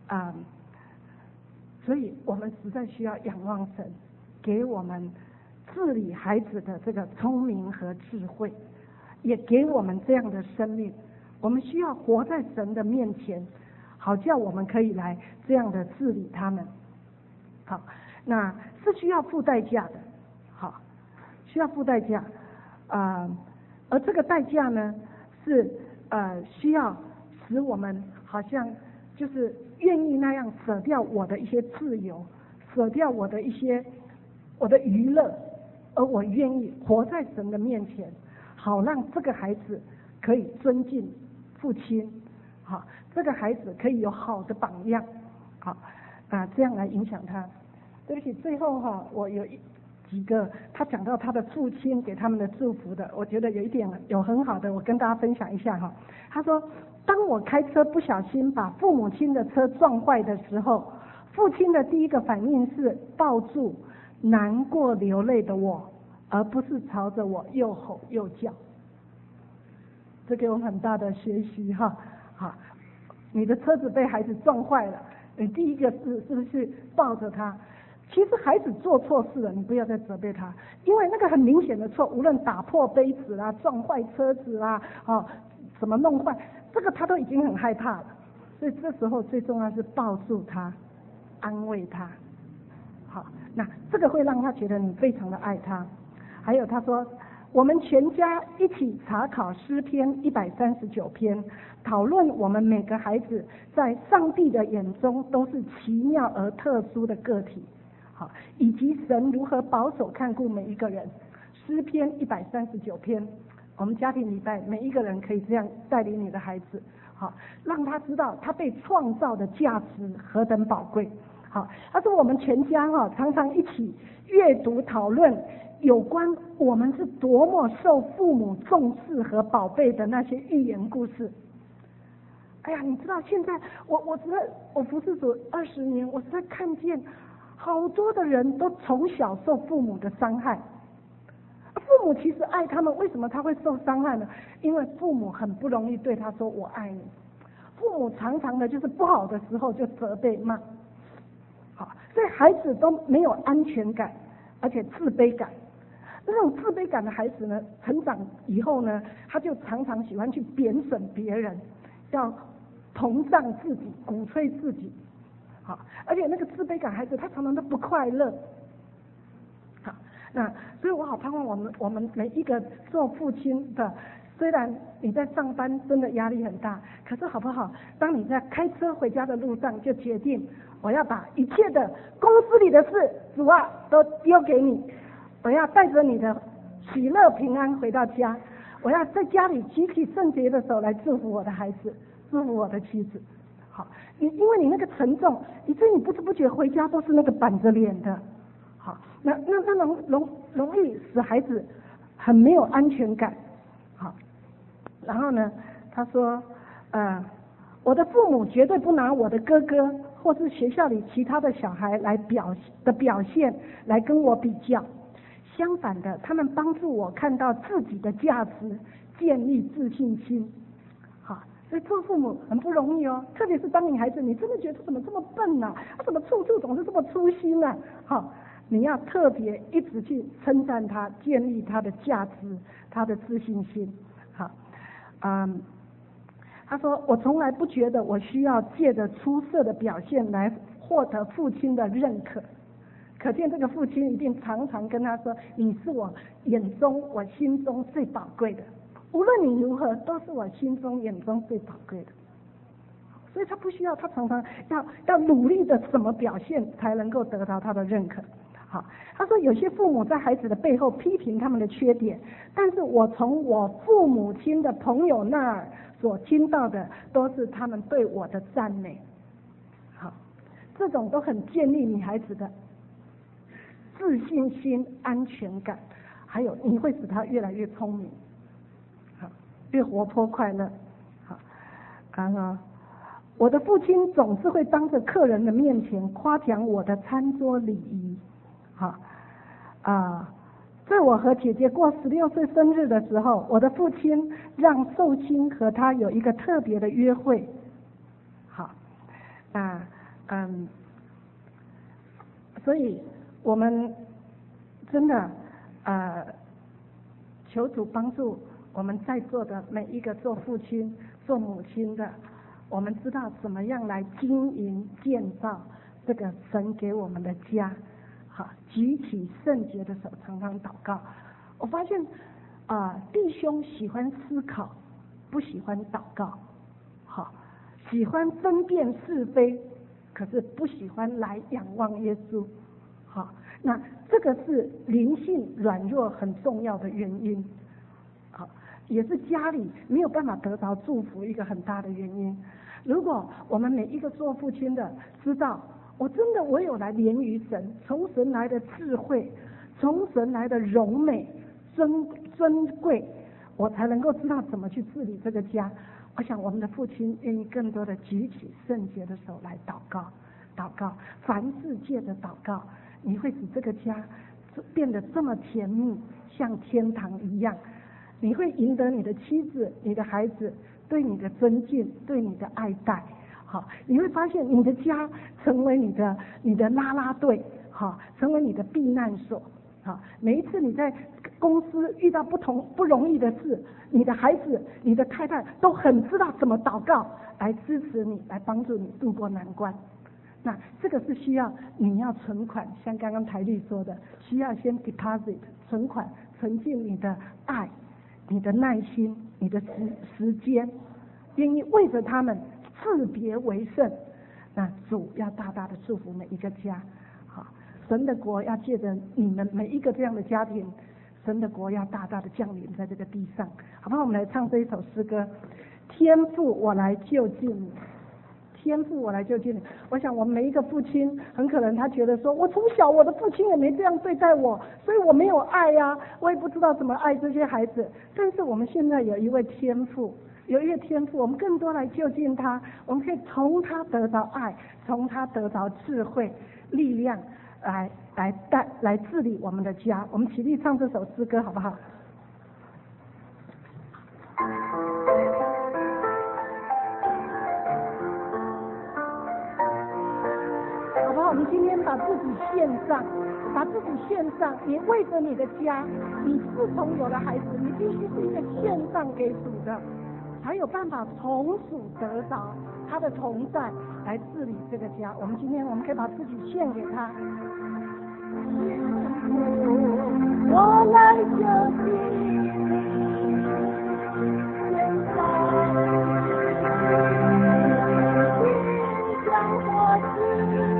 所以我们实在需要仰望神，给我们治理孩子的这个聪明和智慧，也给我们这样的生命。我们需要活在神的面前，好叫我们可以来这样的治理他们。好，那是需要付代价的。好，需要付代价。而这个代价呢，是需要使我们好像就是愿意那样舍掉我的一些自由，舍掉我的娱乐，而我愿意活在神的面前，好让这个孩子可以尊敬父亲，好，这个孩子可以有好的榜样，好，这样来影响他。对不起，最后我有几个他讲到他的父亲给他们的祝福的，我觉得有很好的，我跟大家分享一下他说，当我开车不小心把父母亲的车撞坏的时候，父亲的第一个反应是抱住难过流泪的我，而不是朝着我又吼又叫。这给我很大的学习好，你的车子被孩子撞坏了，你第一个是不是抱着他？其实孩子做错事了，你不要再责备他，因为那个很明显的错，无论打破杯子啦、撞坏车子啦、什么弄坏，这个他都已经很害怕了。所以这时候最重要是抱住他，安慰他。好，那这个会让他觉得你非常的爱他。还有他说，我们全家一起查考诗篇139篇，讨论我们每个孩子在上帝的眼中都是奇妙而特殊的个体。好，以及神如何保守看顾每一个人。诗篇139篇，我们家庭礼拜每一个人可以这样带领你的孩子，好，让他知道他被创造的价值何等宝贵。好，他说我们全家常常一起阅读讨论有关我们是多么受父母重视和宝贝的那些寓言故事。哎呀，你知道现在我实在我服侍主20年，我实在看见好多的人都从小受父母的伤害。父母其实爱他们，为什么他会受伤害呢？因为父母很不容易对他说我爱你，父母常常的就是不好的时候就责备骂。好，所以孩子都没有安全感，而且自卑感。那种自卑感的孩子呢，成长以后呢，他就常常喜欢去贬损别人，要膨胀自己，鼓吹自己。好，而且那个自卑感孩子，他常常都不快乐。好，那所以我好盼望我们每一个做父亲的，虽然你在上班真的压力很大，可是好不好？当你在开车回家的路上，就决定我要把一切的公司里的事，主啊，都丢给你。我要带着你的喜乐平安回到家，我要在家里举起圣洁的手来祝福我的孩子，祝福我的妻子。好，因为你那个沉重，以至于你不知不觉回家都是那个板着脸的。好，那容易使孩子很没有安全感。好，然后呢，他说，我的父母绝对不拿我的哥哥或是学校里其他的小孩来表现来跟我比较。相反的，他们帮助我看到自己的价值，建立自信心。好，所以做父母很不容易哦，特别是当你孩子，你真的觉得怎么这么笨啊？他怎么处处总是这么粗心啊？好，你要特别一直去称赞他，建立他的价值，他的自信心。好，他说我从来不觉得我需要借着出色的表现来获得父亲的认可。可见这个父亲一定常常跟他说，你是我眼中我心中最宝贵的，无论你如何都是我心中眼中最宝贵的。所以他不需要，他常常要努力的怎么表现才能够得到他的认可。好，他说有些父母在孩子的背后批评他们的缺点，但是我从我父母亲的朋友那儿所听到的都是他们对我的赞美。好，这种都很建立你孩子的自信心、安全感，还有你会使他越来越聪明，好，越活泼快乐。好，我的父亲总是会当着客人的面前夸奖我的餐桌礼仪。好，在我和姐姐过16岁生日的时候，我的父亲让寿星和他有一个特别的约会。好，所以我们真的求主帮助我们在座的每一个做父亲、做母亲的，我们知道怎么样来经营建造这个神给我们的家。好，举起圣洁的手，常常祷告。我发现弟兄喜欢思考，不喜欢祷告。好，喜欢分辨是非，可是不喜欢来仰望耶稣。好，那这个是灵性软弱很重要的原因。好，也是家里没有办法得到祝福一个很大的原因。如果我们每一个做父亲的知道，我真的唯有来连于神，从神来的智慧，从神来的荣美尊贵，我才能够知道怎么去治理这个家。我想我们的父亲愿意更多的举起圣洁的手来祷告，凡事借着祷告，你会使这个家变得这么甜蜜，像天堂一样。你会赢得你的妻子、你的孩子对你的尊敬，对你的爱戴。好，你会发现你的家成为你的啦啦队，好，成为你的避难所。好，每一次你在公司遇到不容易的事，你的孩子、你的太太都很知道怎么祷告来支持你，来帮助你度过难关。那这个是需要你要存款，像刚刚台律说的，需要先 deposit 存款，存进你的爱、你的耐心、你的时间，愿意为着他们自别为圣。那主要大大的祝福每一个家。好，神的国要借着你们每一个这样的家庭，神的国要大大的降临在这个地上。好不好？我们来唱这一首诗歌， 天父，我来救济你。天父，我来救济你。我想，我们每一个父亲，很可能他觉得说，我从小我的父亲也没这样对待我，所以我没有爱呀，我也不知道怎么爱这些孩子。但是我们现在有一位天父，我们更多来就近他，我们可以从他得到爱，从他得到智慧、力量，来治理我们的家。我们起立唱这首诗歌，好不好？好不好？我们今天把自己献上，你为着你的家，你自从有了孩子，你必须是一个献上给主的，才有办法从主得着他的同在来治理这个家。我们今天可以把自己献给他。我来救你，献上我自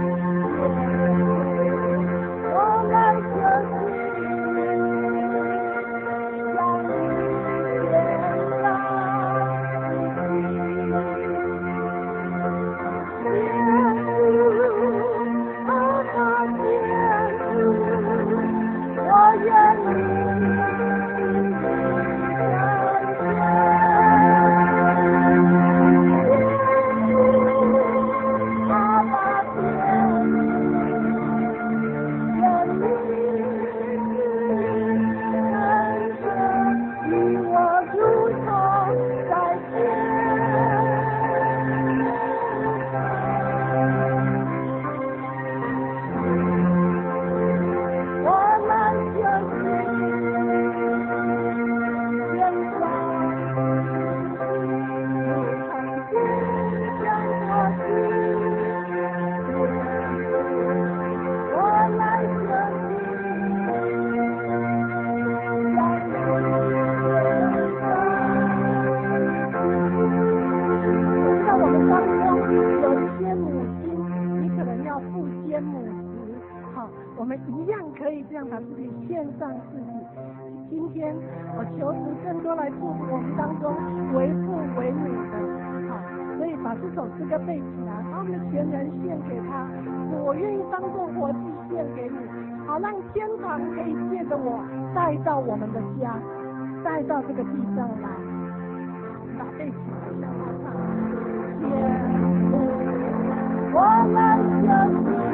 带到我们的家，带到这个地上来，把背起来向他唱。天父，我来救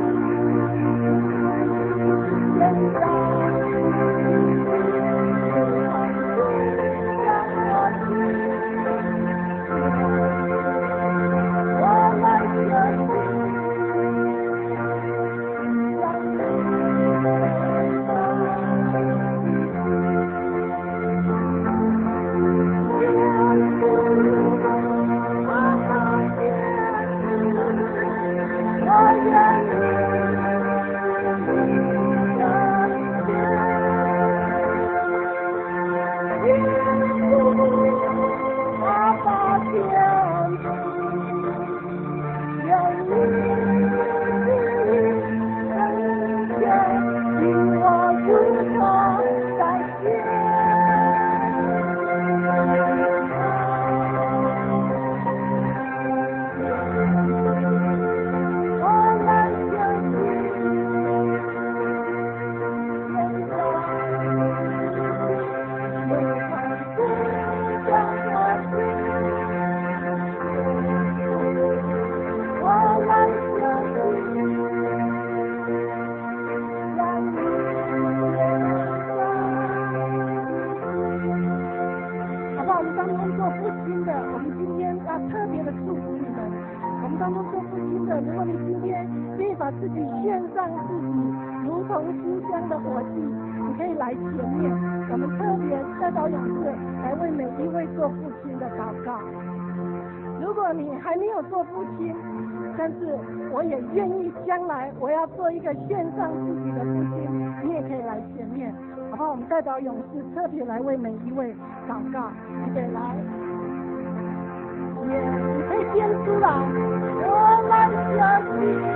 你，献上。我也愿意将来我要做一个献上自己的父亲，你也可以来前面，好不好？我们代表勇士特别来为每一位祷告，预备来，你可以编出来，我来相信。